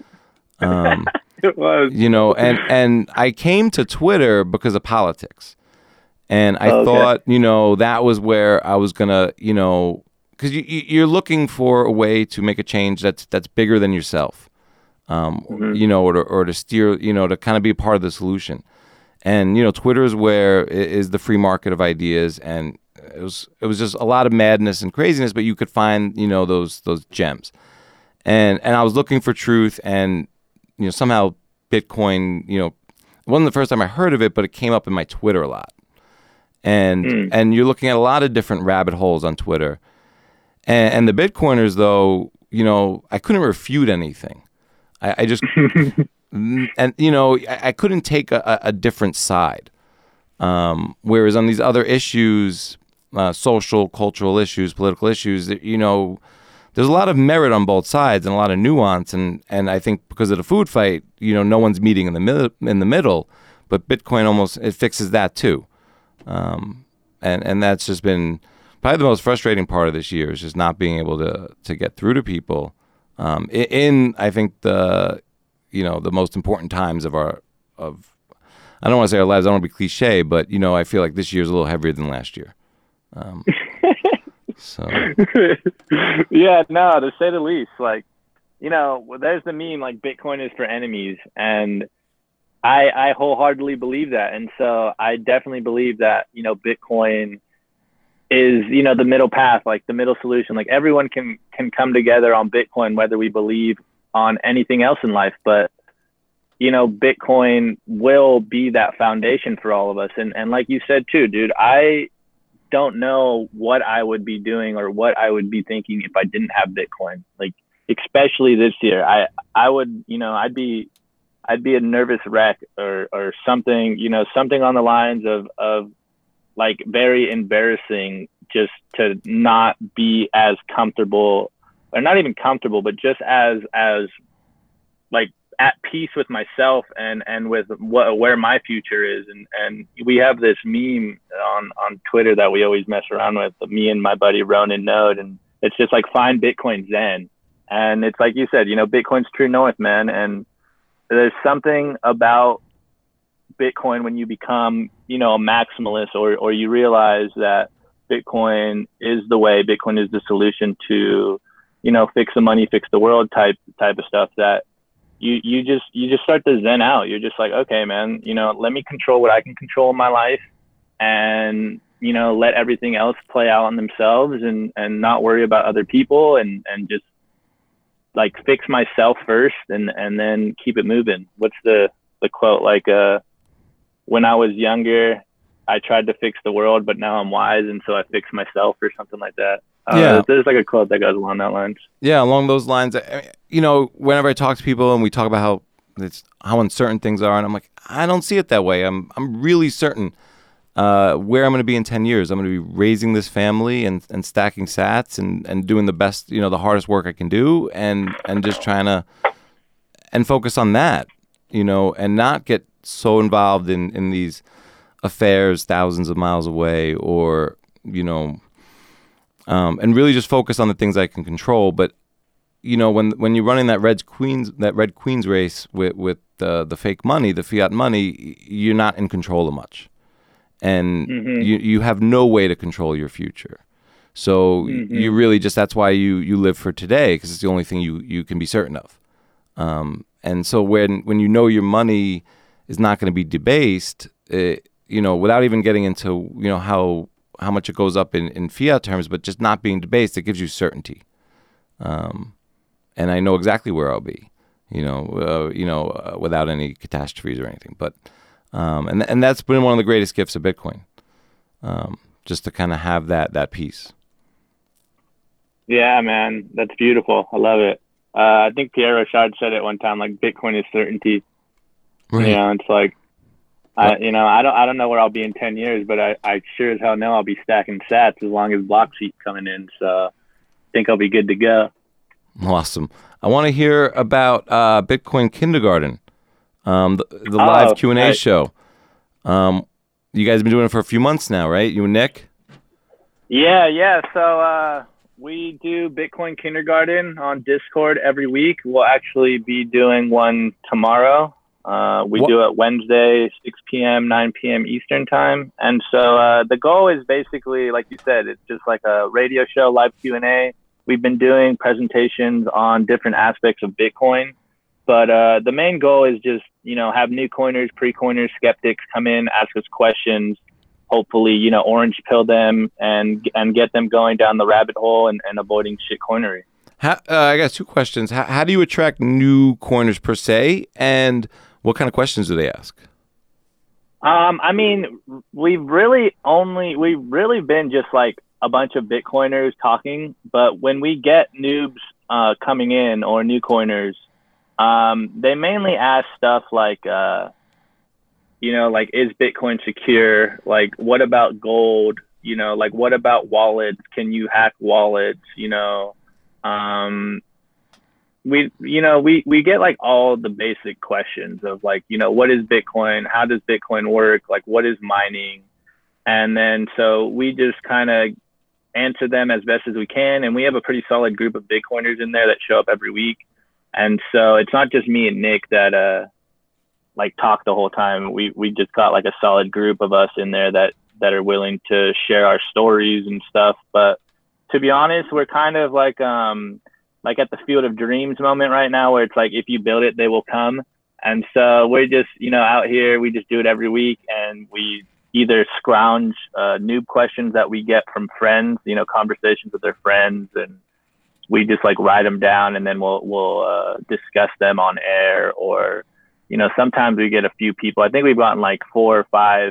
Um, it was. You know, and, and I came to Twitter because of politics. And I oh, thought, okay. you know, that was where I was going to, you know, because you, you're looking for a way to make a change that's that's bigger than yourself, um, mm-hmm. you know, or to, or to steer, you know, to kind of be a part of the solution. And, you know, Twitter is where is the free market of ideas, and it was it was just a lot of madness and craziness, but you could find, you know, those those gems. and and I was looking for truth, and you know somehow Bitcoin, you know, it wasn't the first time I heard of it, but it came up in my Twitter a lot, and Mm. and you're looking at a lot of different rabbit holes on Twitter, and, and the Bitcoiners though, you know, I couldn't refute anything. I, I just and you know I, I couldn't take a, a different side. Um, whereas on these other issues, uh, social, cultural issues, political issues, that, you know, there's a lot of merit on both sides and a lot of nuance. And, and I think because of the food fight, you know, no one's meeting in the mid- in the middle. But Bitcoin almost it fixes that too. Um, and and that's just been probably the most frustrating part of this year is just not being able to to get through to people. Um, in, in I think the you know the most important times of our of I don't want to say our lives. I don't want to be cliche, but you know, I feel like this year's a little heavier than last year. Um, so yeah, no, to say the least. Like, you know, there's the meme like Bitcoin is for enemies, and I I wholeheartedly believe that. And so I definitely believe that you know Bitcoin is you know the middle path, like the middle solution. Like everyone can can come together on Bitcoin, whether we believe on anything else in life, but you know, Bitcoin will be that foundation for all of us. And and like you said too, dude, I don't know what I would be doing or what I would be thinking if I didn't have Bitcoin. Like, especially this year, I I would, you know, I'd be I'd be a nervous wreck or or something, you know, something on the lines of of like very embarrassing just to not be as comfortable, or not even comfortable, but just as as like at peace with myself and and with what where my future is. And and we have this meme on on Twitter that we always mess around with, me and my buddy Ronan Node, and it's just like find Bitcoin Zen. And it's like you said, you know, Bitcoin's true north, man. And there's something about Bitcoin when you become, you know, a maximalist, or or you realize that Bitcoin is the way, Bitcoin is the solution to, you know, fix the money, fix the world type type of stuff, that you you just you just start to zen out. You're just like, okay, man, you know, let me control what I can control in my life, and you know, let everything else play out on themselves, and and not worry about other people, and and just like fix myself first, and and then keep it moving. What's the the quote? Like, uh when I was younger, I tried to fix the world, but now I'm wise, and so I fix myself, or something like that. Uh, Yeah. there's like a quote that goes along that lines. yeah, along those lines, I mean, you know, whenever I talk to people and we talk about how it's how uncertain things are, and I'm like, I don't see it that way. I'm I'm really certain uh, where I'm going to be in ten years. I'm going to be raising this family and, and stacking sats and, and doing the best, you know, the hardest work I can do, and and just trying to and focus on that, you know, and not get so involved in, in these affairs thousands of miles away, or, you know, um, and really just focus on the things I can control. But, you know, when when you're running that Red Queens that Red Queens race with with the the fake money, the fiat money, you're not in control of much, and Mhm. you you have no way to control your future. So Mhm. you really just that's why you you live for today, because it's the only thing you you can be certain of. Um, and so when when you know your money is not going to be debased, it, you know, without even getting into, you know, how how much it goes up in, in fiat terms, but just not being debased, it gives you certainty. Um, and I know exactly where I'll be, you know, uh, you know, uh, without any catastrophes or anything. But um, and and that's been one of the greatest gifts of Bitcoin, um, just to kind of have that that peace. Yeah, man, that's beautiful. I love it. Uh, I think Pierre Rochard said it one time, like Bitcoin is certainty. Right. You know, it's like, I, you know, I don't, I don't know where I'll be in ten years, but I, I sure as hell know I'll be stacking sats as long as blocks keep coming in. So I think I'll be good to go. Awesome. I want to hear about uh, Bitcoin Kindergarten, um, the, the Oh, live Q and A right. show. Um, you guys have been doing it for a few months now, right? You and Nick? Yeah, yeah. So uh, we do Bitcoin Kindergarten on Discord every week. We'll actually be doing one tomorrow. Uh, we What- do it Wednesday, six p.m., nine p.m. Eastern time. And so uh, the goal is basically, like you said, it's just like a radio show, live Q and A. We've been doing presentations on different aspects of Bitcoin. But uh, the main goal is just, you know, have new coiners, pre-coiners, skeptics come in, ask us questions, hopefully, you know, orange pill them and and get them going down the rabbit hole and, and avoiding shit coinery. How, uh, I got two questions. How, how do you attract new coiners per se, and what kind of questions do they ask? Um, I mean, we've really only we've really been just like a bunch of Bitcoiners talking. But when we get noobs uh, coming in or new coiners, um, they mainly ask stuff like, uh, you know, like, is Bitcoin secure? Like, what about gold? You know, like, what about wallets? Can you hack wallets? You know, um, we, you know, we, we get like all the basic questions of like, you know, what is Bitcoin? How does Bitcoin work? Like, what is mining? And then, so we just kind of answer them as best as we can. And we have a pretty solid group of Bitcoiners in there that show up every week. And so it's not just me and Nick that, uh, like talk the whole time. We, we just got like a solid group of us in there that, that are willing to share our stories and stuff. But to be honest, we're kind of like, um, like at the Field of Dreams moment right now, where it's like, if you build it, they will come. And so we're just, you know, out here, we just do it every week, and we either scrounge uh, noob questions that we get from friends, you know, conversations with their friends, and we just like write them down, and then we'll, we'll uh, discuss them on air. Or, you know, sometimes we get a few people. I think we've gotten like four or five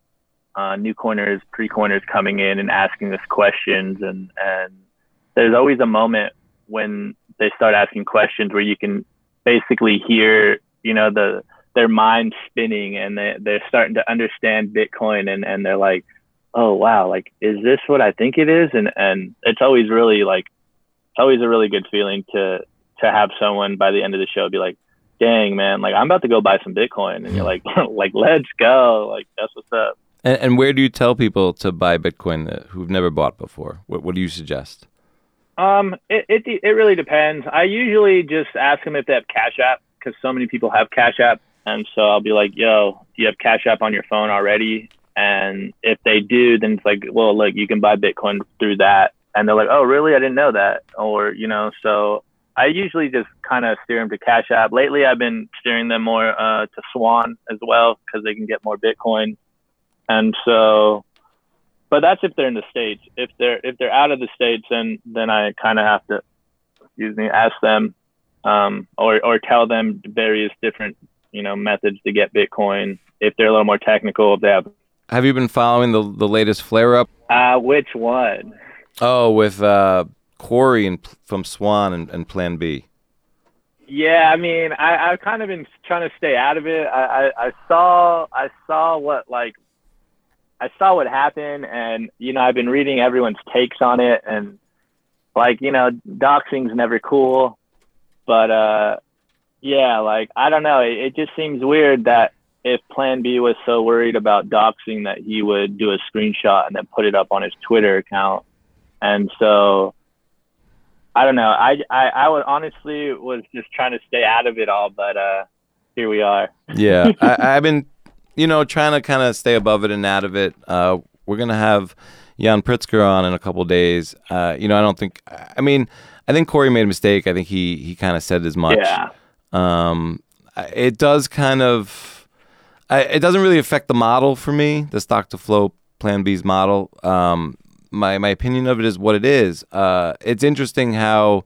uh, new coiners, pre-coiners coming in and asking us questions. And, and there's always a moment when they start asking questions where you can basically hear, you know, the, their mind spinning, and they, they're starting to understand Bitcoin, and, and they're like, oh, wow, like, is this what I think it is? And, and it's always really like, always a really good feeling to, to have someone by the end of the show be like, dang, man, like, I'm about to go buy some Bitcoin. And you're like, like, let's go. Like, that's what's up. And, and where do you tell people to buy Bitcoin that, who've never bought before? What, what do you suggest? Um, it, it, it really depends. I usually just ask them if they have Cash App, because so many people have Cash App. And so I'll be like, yo, do you have Cash App on your phone already? And if they do, then it's like, well, look, you can buy Bitcoin through that. And they're like, oh, really? I didn't know that. Or, you know, so I usually just kind of steer them to Cash App. Lately, I've been steering them more uh, to Swan as well, because they can get more Bitcoin. And so, but that's if they're in the States. If they're if they're out of the States, then then I kind of have to, excuse me, ask them um, or or tell them various different, you know, methods to get Bitcoin. If they're a little more technical, if they have. Have you been following the the latest flare up? Uh, which one? Oh, with uh, Corey and from Swan and, and Plan B. Yeah, I mean, I, I've kind of been trying to stay out of it. I, I, I saw I saw what like I saw what happened, and you know, I've been reading everyone's takes on it, and like, you know, doxing's never cool, but uh, yeah, like, I don't know, it, it just seems weird that if Plan B was so worried about doxing that he would do a screenshot and then put it up on his Twitter account. And so, I don't know. I, I, I would honestly was just trying to stay out of it all, but uh, here we are. Yeah, I, I've been, you know, trying to kind of stay above it and out of it. Uh, we're going to have Jan Pritzker on in a couple of days. Uh, you know, I don't think, I mean, I think Corey made a mistake. I think he, he kind of said as much. Yeah. Um, it does kind of, I, it doesn't really affect the model for me, the stock to flow Plan B's model. Um, my, my opinion of it is what it is. Uh, it's interesting how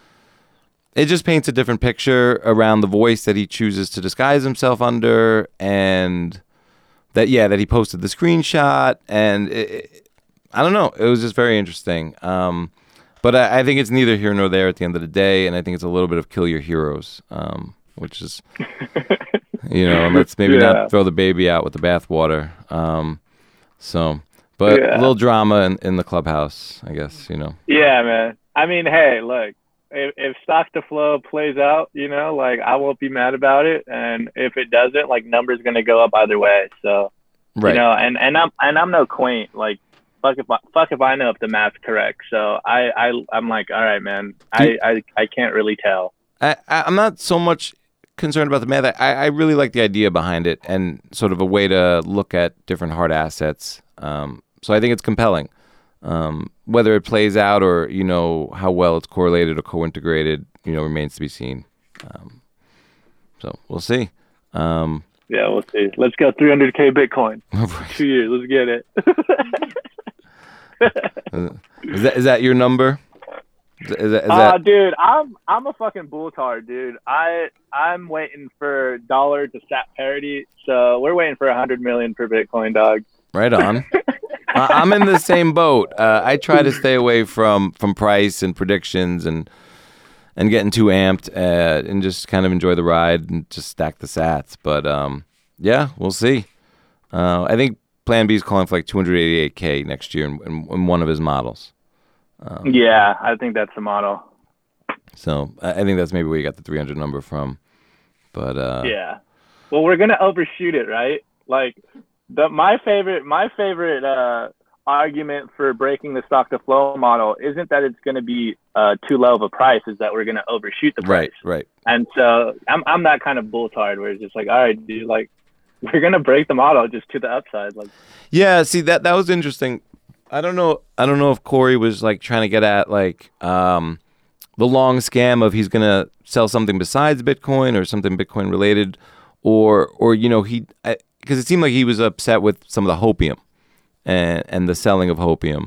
it just paints a different picture around the voice that he chooses to disguise himself under, and that, yeah, that he posted the screenshot, and it, it, I don't know. It was just very interesting. Um, but I, I think it's neither here nor there at the end of the day, and I think it's a little bit of kill your heroes, um, which is, you know, let's maybe yeah. not throw the baby out with the bathwater. Um, so, but yeah. a little drama in, in the clubhouse, I guess, you know. Yeah, man. I mean, hey, look, if, if stock to flow plays out, you know, like, I won't be mad about it. And if it doesn't, like, numbers going to go up either way. So, right. You know, and, and I'm, and I'm no quaint, like, fuck if I, fuck if I know if the math's correct. So I, I, I'm like, all right, man, I, I, I can't really tell. I, I'm not so much concerned about the math. I, I really like the idea behind it and sort of a way to look at different hard assets. Um, so I think it's compelling. Um, whether it plays out or, you know, how well it's correlated or co-integrated, you know, remains to be seen. Um, so we'll see. Um, yeah, we'll see. Let's go three hundred K Bitcoin. Two years. Let's get it. is that is that your number? Is, that, is Uh, that dude, I'm I'm a fucking bulltard, dude. I I'm waiting for dollar to sat parity, so we're waiting for a hundred million per Bitcoin, dog. right on? I- I'm in the same boat. Uh, I try to stay away from from price and predictions and and getting too amped uh, and just kind of enjoy the ride and just stack the sats. But um, yeah, we'll see. Uh, I think Plan B is calling for like two hundred eighty-eight K next year in, in, in one of his models. Um, Yeah, I think that's the model. So I I think that's maybe where you got the three hundred number from. But uh, Yeah. Well, we're gonna overshoot it, right? Like the my favorite my favorite uh, argument for breaking the stock to flow model isn't that it's gonna be uh, too low of a price, is that we're gonna overshoot the price. right, right. And so I'm I'm that kind of bulltard where it's just like, all right, dude, like we're gonna break the model just to the upside. Like, Yeah, see that that was interesting. I don't know. I don't know if Corey was like trying to get at like um, the long scam of he's gonna sell something besides Bitcoin or something Bitcoin related, or or you know he because it seemed like he was upset with some of the hopium and and the selling of hopium.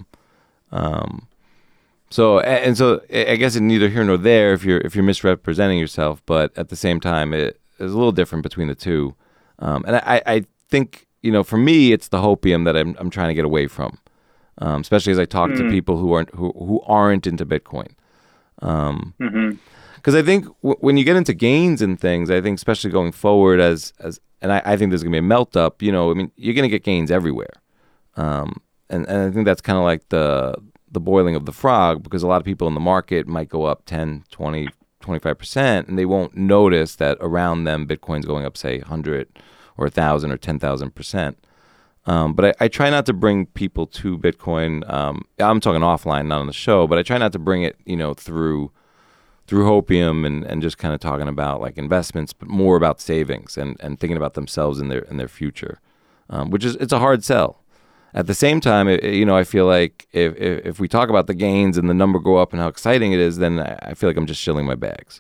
Um, so and, and so I guess it's neither here nor there if you're if you're misrepresenting yourself, but at the same time it is a little different between the two. Um, and I, I think you know for me it's the hopium that I'm I'm trying to get away from. Um, especially as I talk Mm. to people who aren't who, who aren't into Bitcoin, because mhm. I think w- when you get into gains and things, I think especially going forward as as and I, I think there's gonna be a melt up. You know, I mean, you're gonna get gains everywhere, um, and and I think that's kind of like the the boiling of the frog, because a lot of people in the market might go up ten, twenty, twenty-five percent, and they won't notice that around them Bitcoin's going up, say, one hundred or one thousand or ten thousand percent. Um, but I, I try not to bring people to Bitcoin. Um, I'm talking offline, not on the show, but I try not to bring it, you know, through through hopium and, and just kind of talking about like investments, but more about savings and, and thinking about themselves and their and their future, um, which is it's a hard sell. At the same time, it, you know, I feel like if, if if we talk about the gains and the number go up and how exciting it is, then I, I feel like I'm just shilling my bags.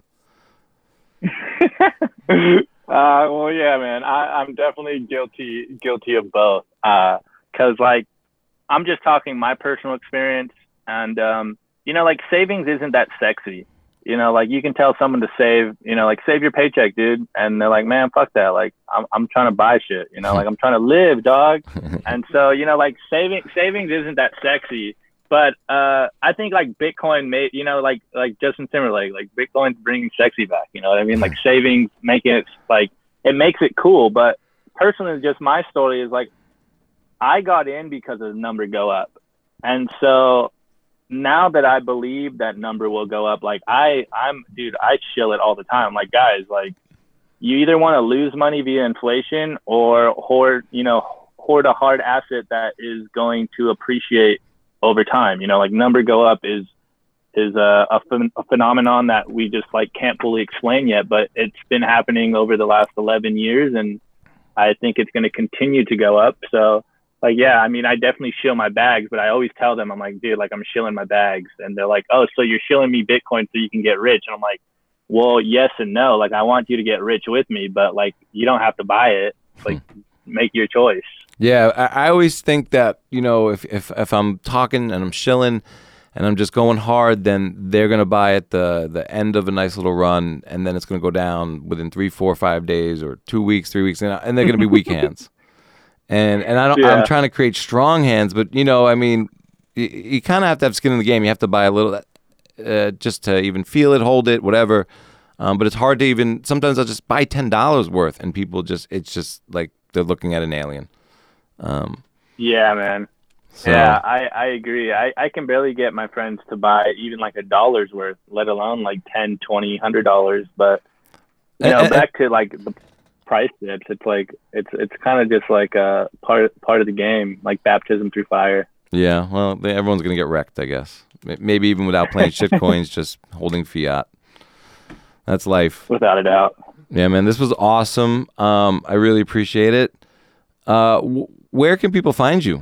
Uh, well, yeah, man, I, I'm definitely guilty guilty of both. Uh, cause like I'm just talking my personal experience, and um, you know, like savings isn't that sexy. You know, like you can tell someone to save, you know, like save your paycheck, dude, and they're like, man, fuck that. Like I'm I'm trying to buy shit. You know, like I'm trying to live, dog. And so you know, like saving savings isn't that sexy. But uh, I think like Bitcoin made, you know, like like Justin Timberlake, like Bitcoin's bringing sexy back. You know what I mean? Like savings, making it like it makes it cool. But personally, just my story is like I got in because of the number go up, and so now that I believe that number will go up, like I I'm dude, I chill it all the time. Like guys, like you either want to lose money via inflation or hoard, you know, hoard a hard asset that is going to appreciate over time. You know, like number go up is is a, a, ph- a phenomenon that we just like can't fully explain yet, but it's been happening over the last eleven years, and I think it's going to continue to go up. So like, yeah, I mean, I definitely shill my bags, but I always tell them, I'm like, dude, like I'm shilling my bags, and they're like, oh, so you're shilling me Bitcoin so you can get rich? And I'm like, well, yes and no. Like I want you to get rich with me, but like you don't have to buy it. Like make your choice. Yeah, I, I always think that, you know, if, if if I'm talking and I'm shilling and I'm just going hard, then they're going to buy at the, the end of a nice little run, and then it's going to go down within three, four, five days or two weeks, three weeks, and, and they're going to be weak hands. And and I don't, Yeah. I'm trying to create strong hands, but, you know, I mean, you, you kind of have to have skin in the game. You have to buy a little uh, just to even feel it, hold it, whatever. Um, but it's hard to even, sometimes I'll just buy ten dollars worth, and people just, it's just like they're looking at an alien. Um, Yeah, man. so, Yeah, I, I agree. I, I can barely get my friends to buy even like a dollar's worth, let alone like ten, twenty, hundred dollars. But you know, And- and- back to like the price dips, it's like it's it's kind of just like a part part of the game, like baptism through fire. Yeah, well, they, everyone's going to get wrecked, I guess. M- Maybe even without playing shit coins, just holding fiat. That's life. Without a doubt. Yeah, man, this was awesome. Um, I really appreciate it. Uh, w- where can people find you?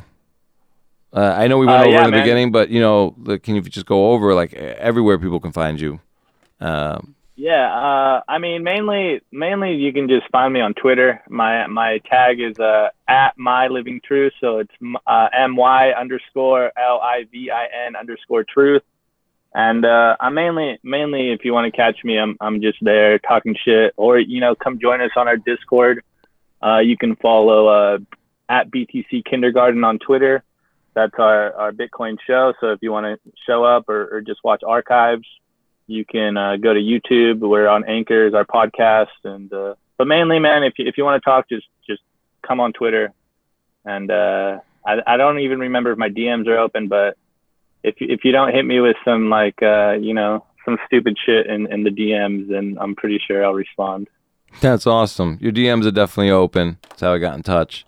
Uh, I know we went Uh, over yeah, in the man. beginning, but, you know, like, can you just go over, like, everywhere people can find you? Um, Yeah, uh, I mean, mainly, mainly you can just find me on Twitter. My my tag is uh, at my living truth, so it's uh, my underscore l i v i n underscore truth. And uh, I'm mainly, mainly, if you want to catch me, I'm, I'm just there talking shit, or you know, come join us on our Discord. Uh, you can follow uh, at B T C Kindergarten on Twitter. That's our, our Bitcoin show. So if you want to show up or, or just watch archives, you can uh, go to YouTube. We're on Anchors, our podcast, and uh, but mainly, man, if you, if you want to talk, just just come on Twitter. And uh, I I don't even remember if my D Ms are open, but if you, if you don't hit me with some like uh, you know some stupid shit in, in the D Ms, then I'm pretty sure I'll respond. That's awesome. Your D Ms are definitely open. That's how I got in touch.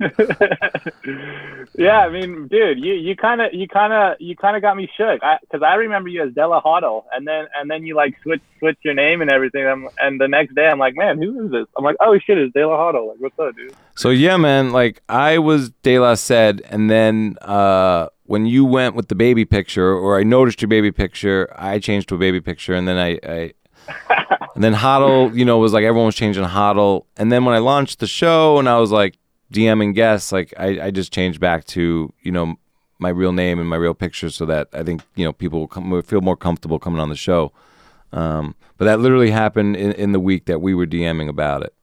Yeah, I mean, dude, you you kind of you kind of you kind of got me shook because I, I remember you as Della Hoddle, and then and then you like switch switch your name and everything. I'm, and the next day, I'm like, man, who is this? I'm like, oh shit, it's Della Hoddle. Like, what's up, dude? So yeah, man, like I was De La Said, and then uh, when you went with the baby picture, or I noticed your baby picture, I changed to a baby picture, and then I. I and then Hoddle, you know, was like everyone was changing Hoddle, and then when I launched the show, and I was like DMing guests, like I, I just changed back to you know my real name and my real picture, so that I think you know people will come, will feel more comfortable coming on the show. Um, but that literally happened in, in the week that we were DMing about it.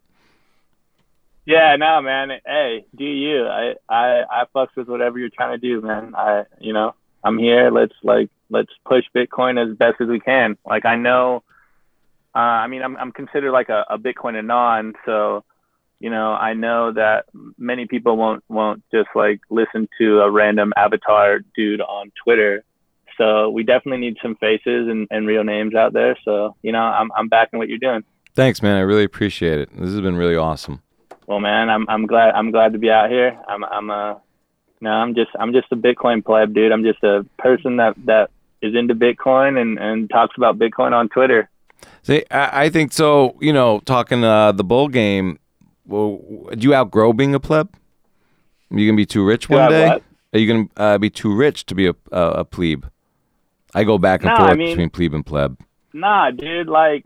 Yeah, no, man. Hey, do you? I, I, I fucks with whatever you're trying to do, man. I, you know, I'm here. Let's like, let's push Bitcoin as best as we can. Like, I know, uh, I mean, I'm, I'm considered like a, a Bitcoin anon. So, you know, I know that many people won't, won't just like listen to a random avatar dude on Twitter. So we definitely need some faces and, and real names out there. So, you know, I'm, I'm backing what you're doing. Thanks, man. I really appreciate it. This has been really awesome. Well, man, I'm I'm glad I'm glad to be out here. I'm I'm a no, I'm just I'm just a Bitcoin pleb, dude. I'm just a person that, that is into Bitcoin and, and talks about Bitcoin on Twitter. See, I, I think so. You know, talking uh, the bull game. Well, do you outgrow being a pleb? Are you gonna be too rich one Yeah, day? what? Are you gonna uh, be too rich to be a a, a plebe? I go back and No, forth I mean- between plebe and pleb. Nah, dude. Like,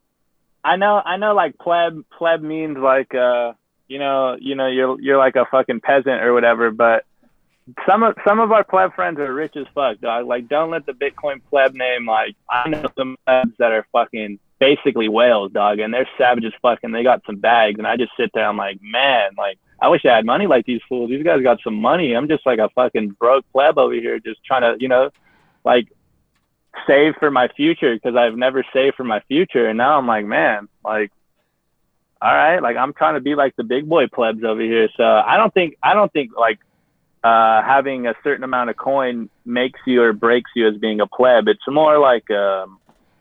I know I know like pleb pleb means like uh you know you know you're you're like a fucking peasant or whatever, but some of some of our pleb friends are rich as fuck, dog. Like, don't let the Bitcoin pleb name, like, I know some plebs that are fucking basically whales, dog, and they're savage as fuck, and they got some bags, and I just sit there, I'm like, man, like, I wish I had money like these fools. These guys got some money. I'm just like a fucking broke pleb over here just trying to, you know, like, save for my future, because I've never saved for my future, and now I'm like, man, like, all right, like, I'm trying to be like the big boy plebs over here. So I don't think, I don't think, like, uh, having a certain amount of coin makes you or breaks you as being a pleb. It's more like, um,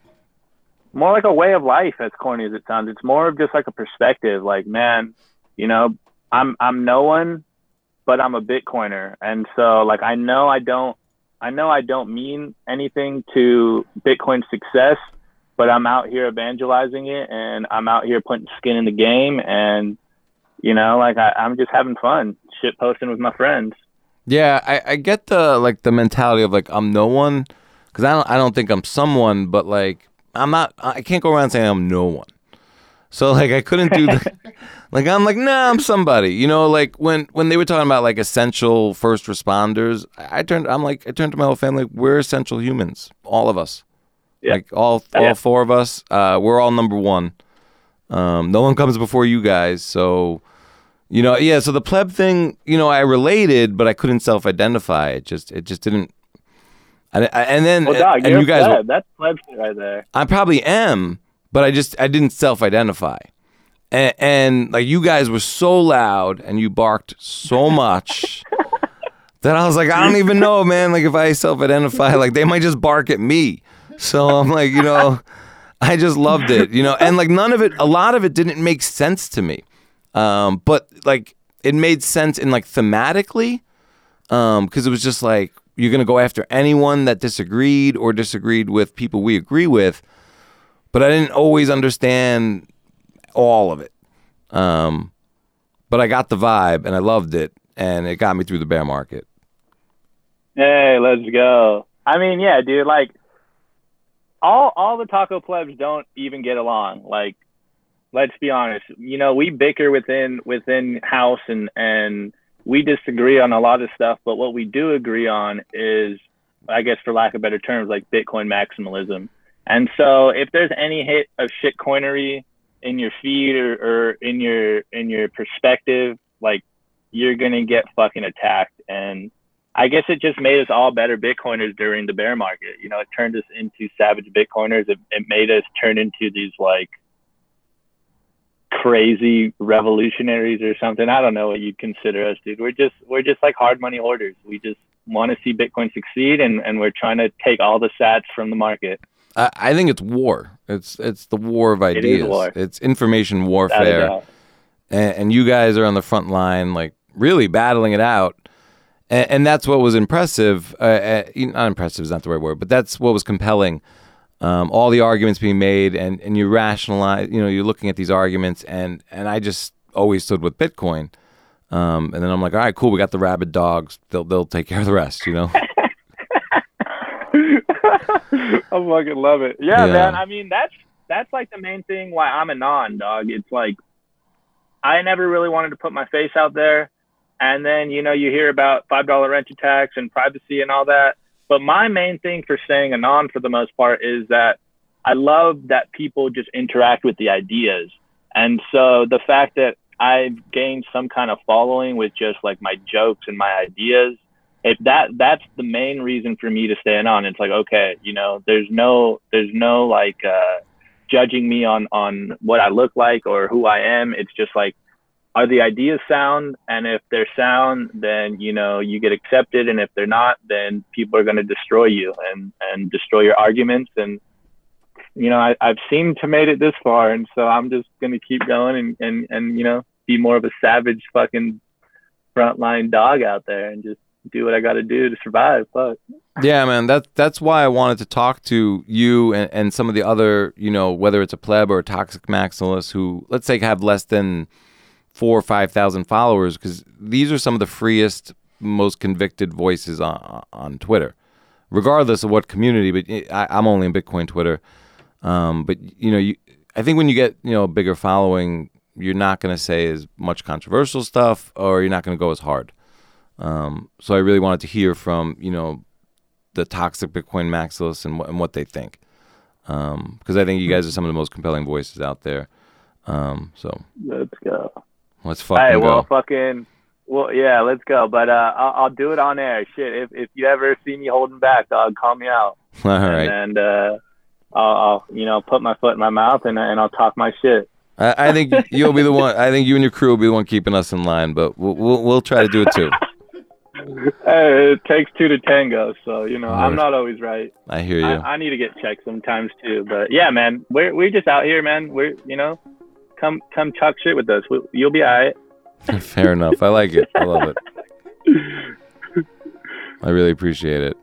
more like a way of life, as corny as it sounds. It's more of just like a perspective. Like, man, you know, I'm, I'm no one, but I'm a Bitcoiner. And so, like, I know I don't, I know I don't mean anything to Bitcoin success, but I'm out here evangelizing it, and I'm out here putting skin in the game, and, you know, like, I, I'm just having fun shit posting with my friends. Yeah, I, I get the like the mentality of like I'm no one, because I don't I don't think I'm someone, but like I'm not. I can't go around saying I'm no one. So like I couldn't do the, like I'm like nah I'm somebody. You know, like when when they were talking about like essential first responders, I, I turned I'm like I turned to my whole family. Like, we're essential humans, all of us. Yeah. Like all all Yeah. four of us. Uh, we're all number one. Um, no one comes before you guys. So. You know, yeah. So the pleb thing, you know, I related, but I couldn't self-identify. It just, it just didn't. I, I, and then, Well, dog, and you're you guys, a were, pleb. That's pleb shit right there. I probably am, but I just, I didn't self-identify. And, and like you guys were so loud and you barked so much that I was like, I don't even know, man. Like if I self-identify, like they might just bark at me. So I'm like, you know, I just loved it, you know, and like none of it, a lot of it didn't make sense to me. Um, but like it made sense in like thematically, um, because it was just like you're gonna go after anyone that disagreed or disagreed with people we agree with. But I didn't always understand all of it. Um, but I got the vibe and I loved it, and it got me through the bear market. Hey, let's go. I mean, yeah, dude. Like all all the taco plebs don't even get along. Like. Let's be honest. You know, we bicker within within house, and and we disagree on a lot of stuff. But what we do agree on is I guess for lack of better terms, like Bitcoin maximalism. And so if there's any hit of shit coinery in your feed or, or in your in your perspective, like you're gonna get fucking attacked. And I guess it just made us all better Bitcoiners during the bear market. You know, it turned us into savage Bitcoiners. It, it made us turn into these like crazy revolutionaries or something. I don't know what you'd consider us, dude. We're just we're just like hard money hoarders. We just want to see Bitcoin succeed, and, and we're trying to take all the sats from the market. I, I think it's war. It's it's the war of ideas. It is war. It's information warfare, and, and you guys are on the front line, like really battling it out. And, and that's what was impressive. Uh, uh, not impressive is not the right word, but that's what was compelling. Um, all the arguments being made, and, and you rationalize, you know, you're looking at these arguments, and, and I just always stood with Bitcoin. Um, and then I'm like, all right, cool, we got the rabid dogs. They'll they'll take care of the rest, you know? I fucking love it. Yeah, Yeah. man. I mean, that's that's like the main thing why I'm a non, dog. It's like I never really wanted to put my face out there. And then, you know, you hear about five dollar renter tax and privacy and all that. But my main thing for staying anon for the most part is that I love that people just interact with the ideas. And so the fact that I've gained some kind of following with just like my jokes and my ideas, if that that's the main reason for me to stay anon. It's like, okay, you know, there's no there's no like uh, judging me on on what I look like or who I am. It's just like, are the ideas sound? And if they're sound, then, you know, you get accepted. And if they're not, then people are going to destroy you and, and destroy your arguments. And, you know, I, I've seemed to made it this far. And so I'm just going to keep going and, and, and, you know, be more of a savage fucking frontline dog out there and just do what I got to do to survive. Fuck. Yeah, man, that, that's why I wanted to talk to you and, and some of the other, you know, whether it's a pleb or a toxic maximalist who, let's say, have less than four or five thousand followers, because these are some of the freest, most convicted voices on on Twitter, regardless of what community. But I, I'm only in Bitcoin Twitter. Um, but you know, you, I think when you get you know a bigger following, you're not going to say as much controversial stuff, or you're not going to go as hard. Um, so I really wanted to hear from you know the toxic Bitcoin maximalists and, wh- and what they think, because um, I think you guys are some of the most compelling voices out there. Um, so let's go. Let's fucking Hey, well, go. fucking, well, yeah, let's go. But uh, I'll, I'll do it on air. Shit, if if you ever see me holding back, dog, call me out. All right. And, and uh, I'll, I'll, you know, put my foot in my mouth and and I'll talk my shit. I, I think you'll be the one. I think you and your crew will be the one keeping us in line, but we'll we'll, we'll try to do it too. Hey, it takes two to tango, so you know All I'm right. not always right. I hear you. I, I need to get checked sometimes too. But yeah, man, we're we're just out here, man. We're you know, come come talk shit with us. We, you'll be alright. Fair enough. I like it. I love it. I really appreciate it.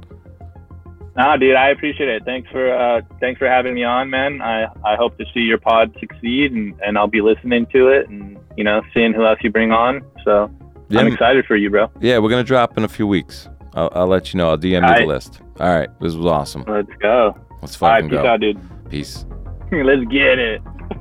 Nah, dude, I appreciate it. Thanks for uh, thanks for having me on, man. I, I hope to see your pod succeed, and, and I'll be listening to it, and you know, seeing who else you bring on. So Yeah, I'm m- excited for you, bro. Yeah, we're gonna drop in a few weeks. I'll, I'll let you know. I'll D M you All the right. list. All right, this was awesome. Let's go. Let's All right, fucking peace go. out, dude. Peace. Let's get it.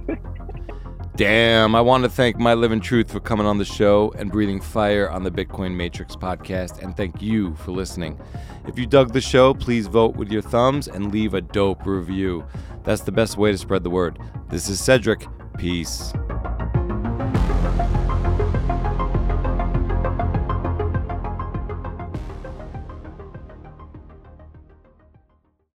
Damn, I want to thank My Living Truth for coming on the show and breathing fire on the Bitcoin Matrix podcast, and thank you for listening. If you dug the show, please vote with your thumbs and leave a dope review. That's the best way to spread the word. This is Cedric. Peace.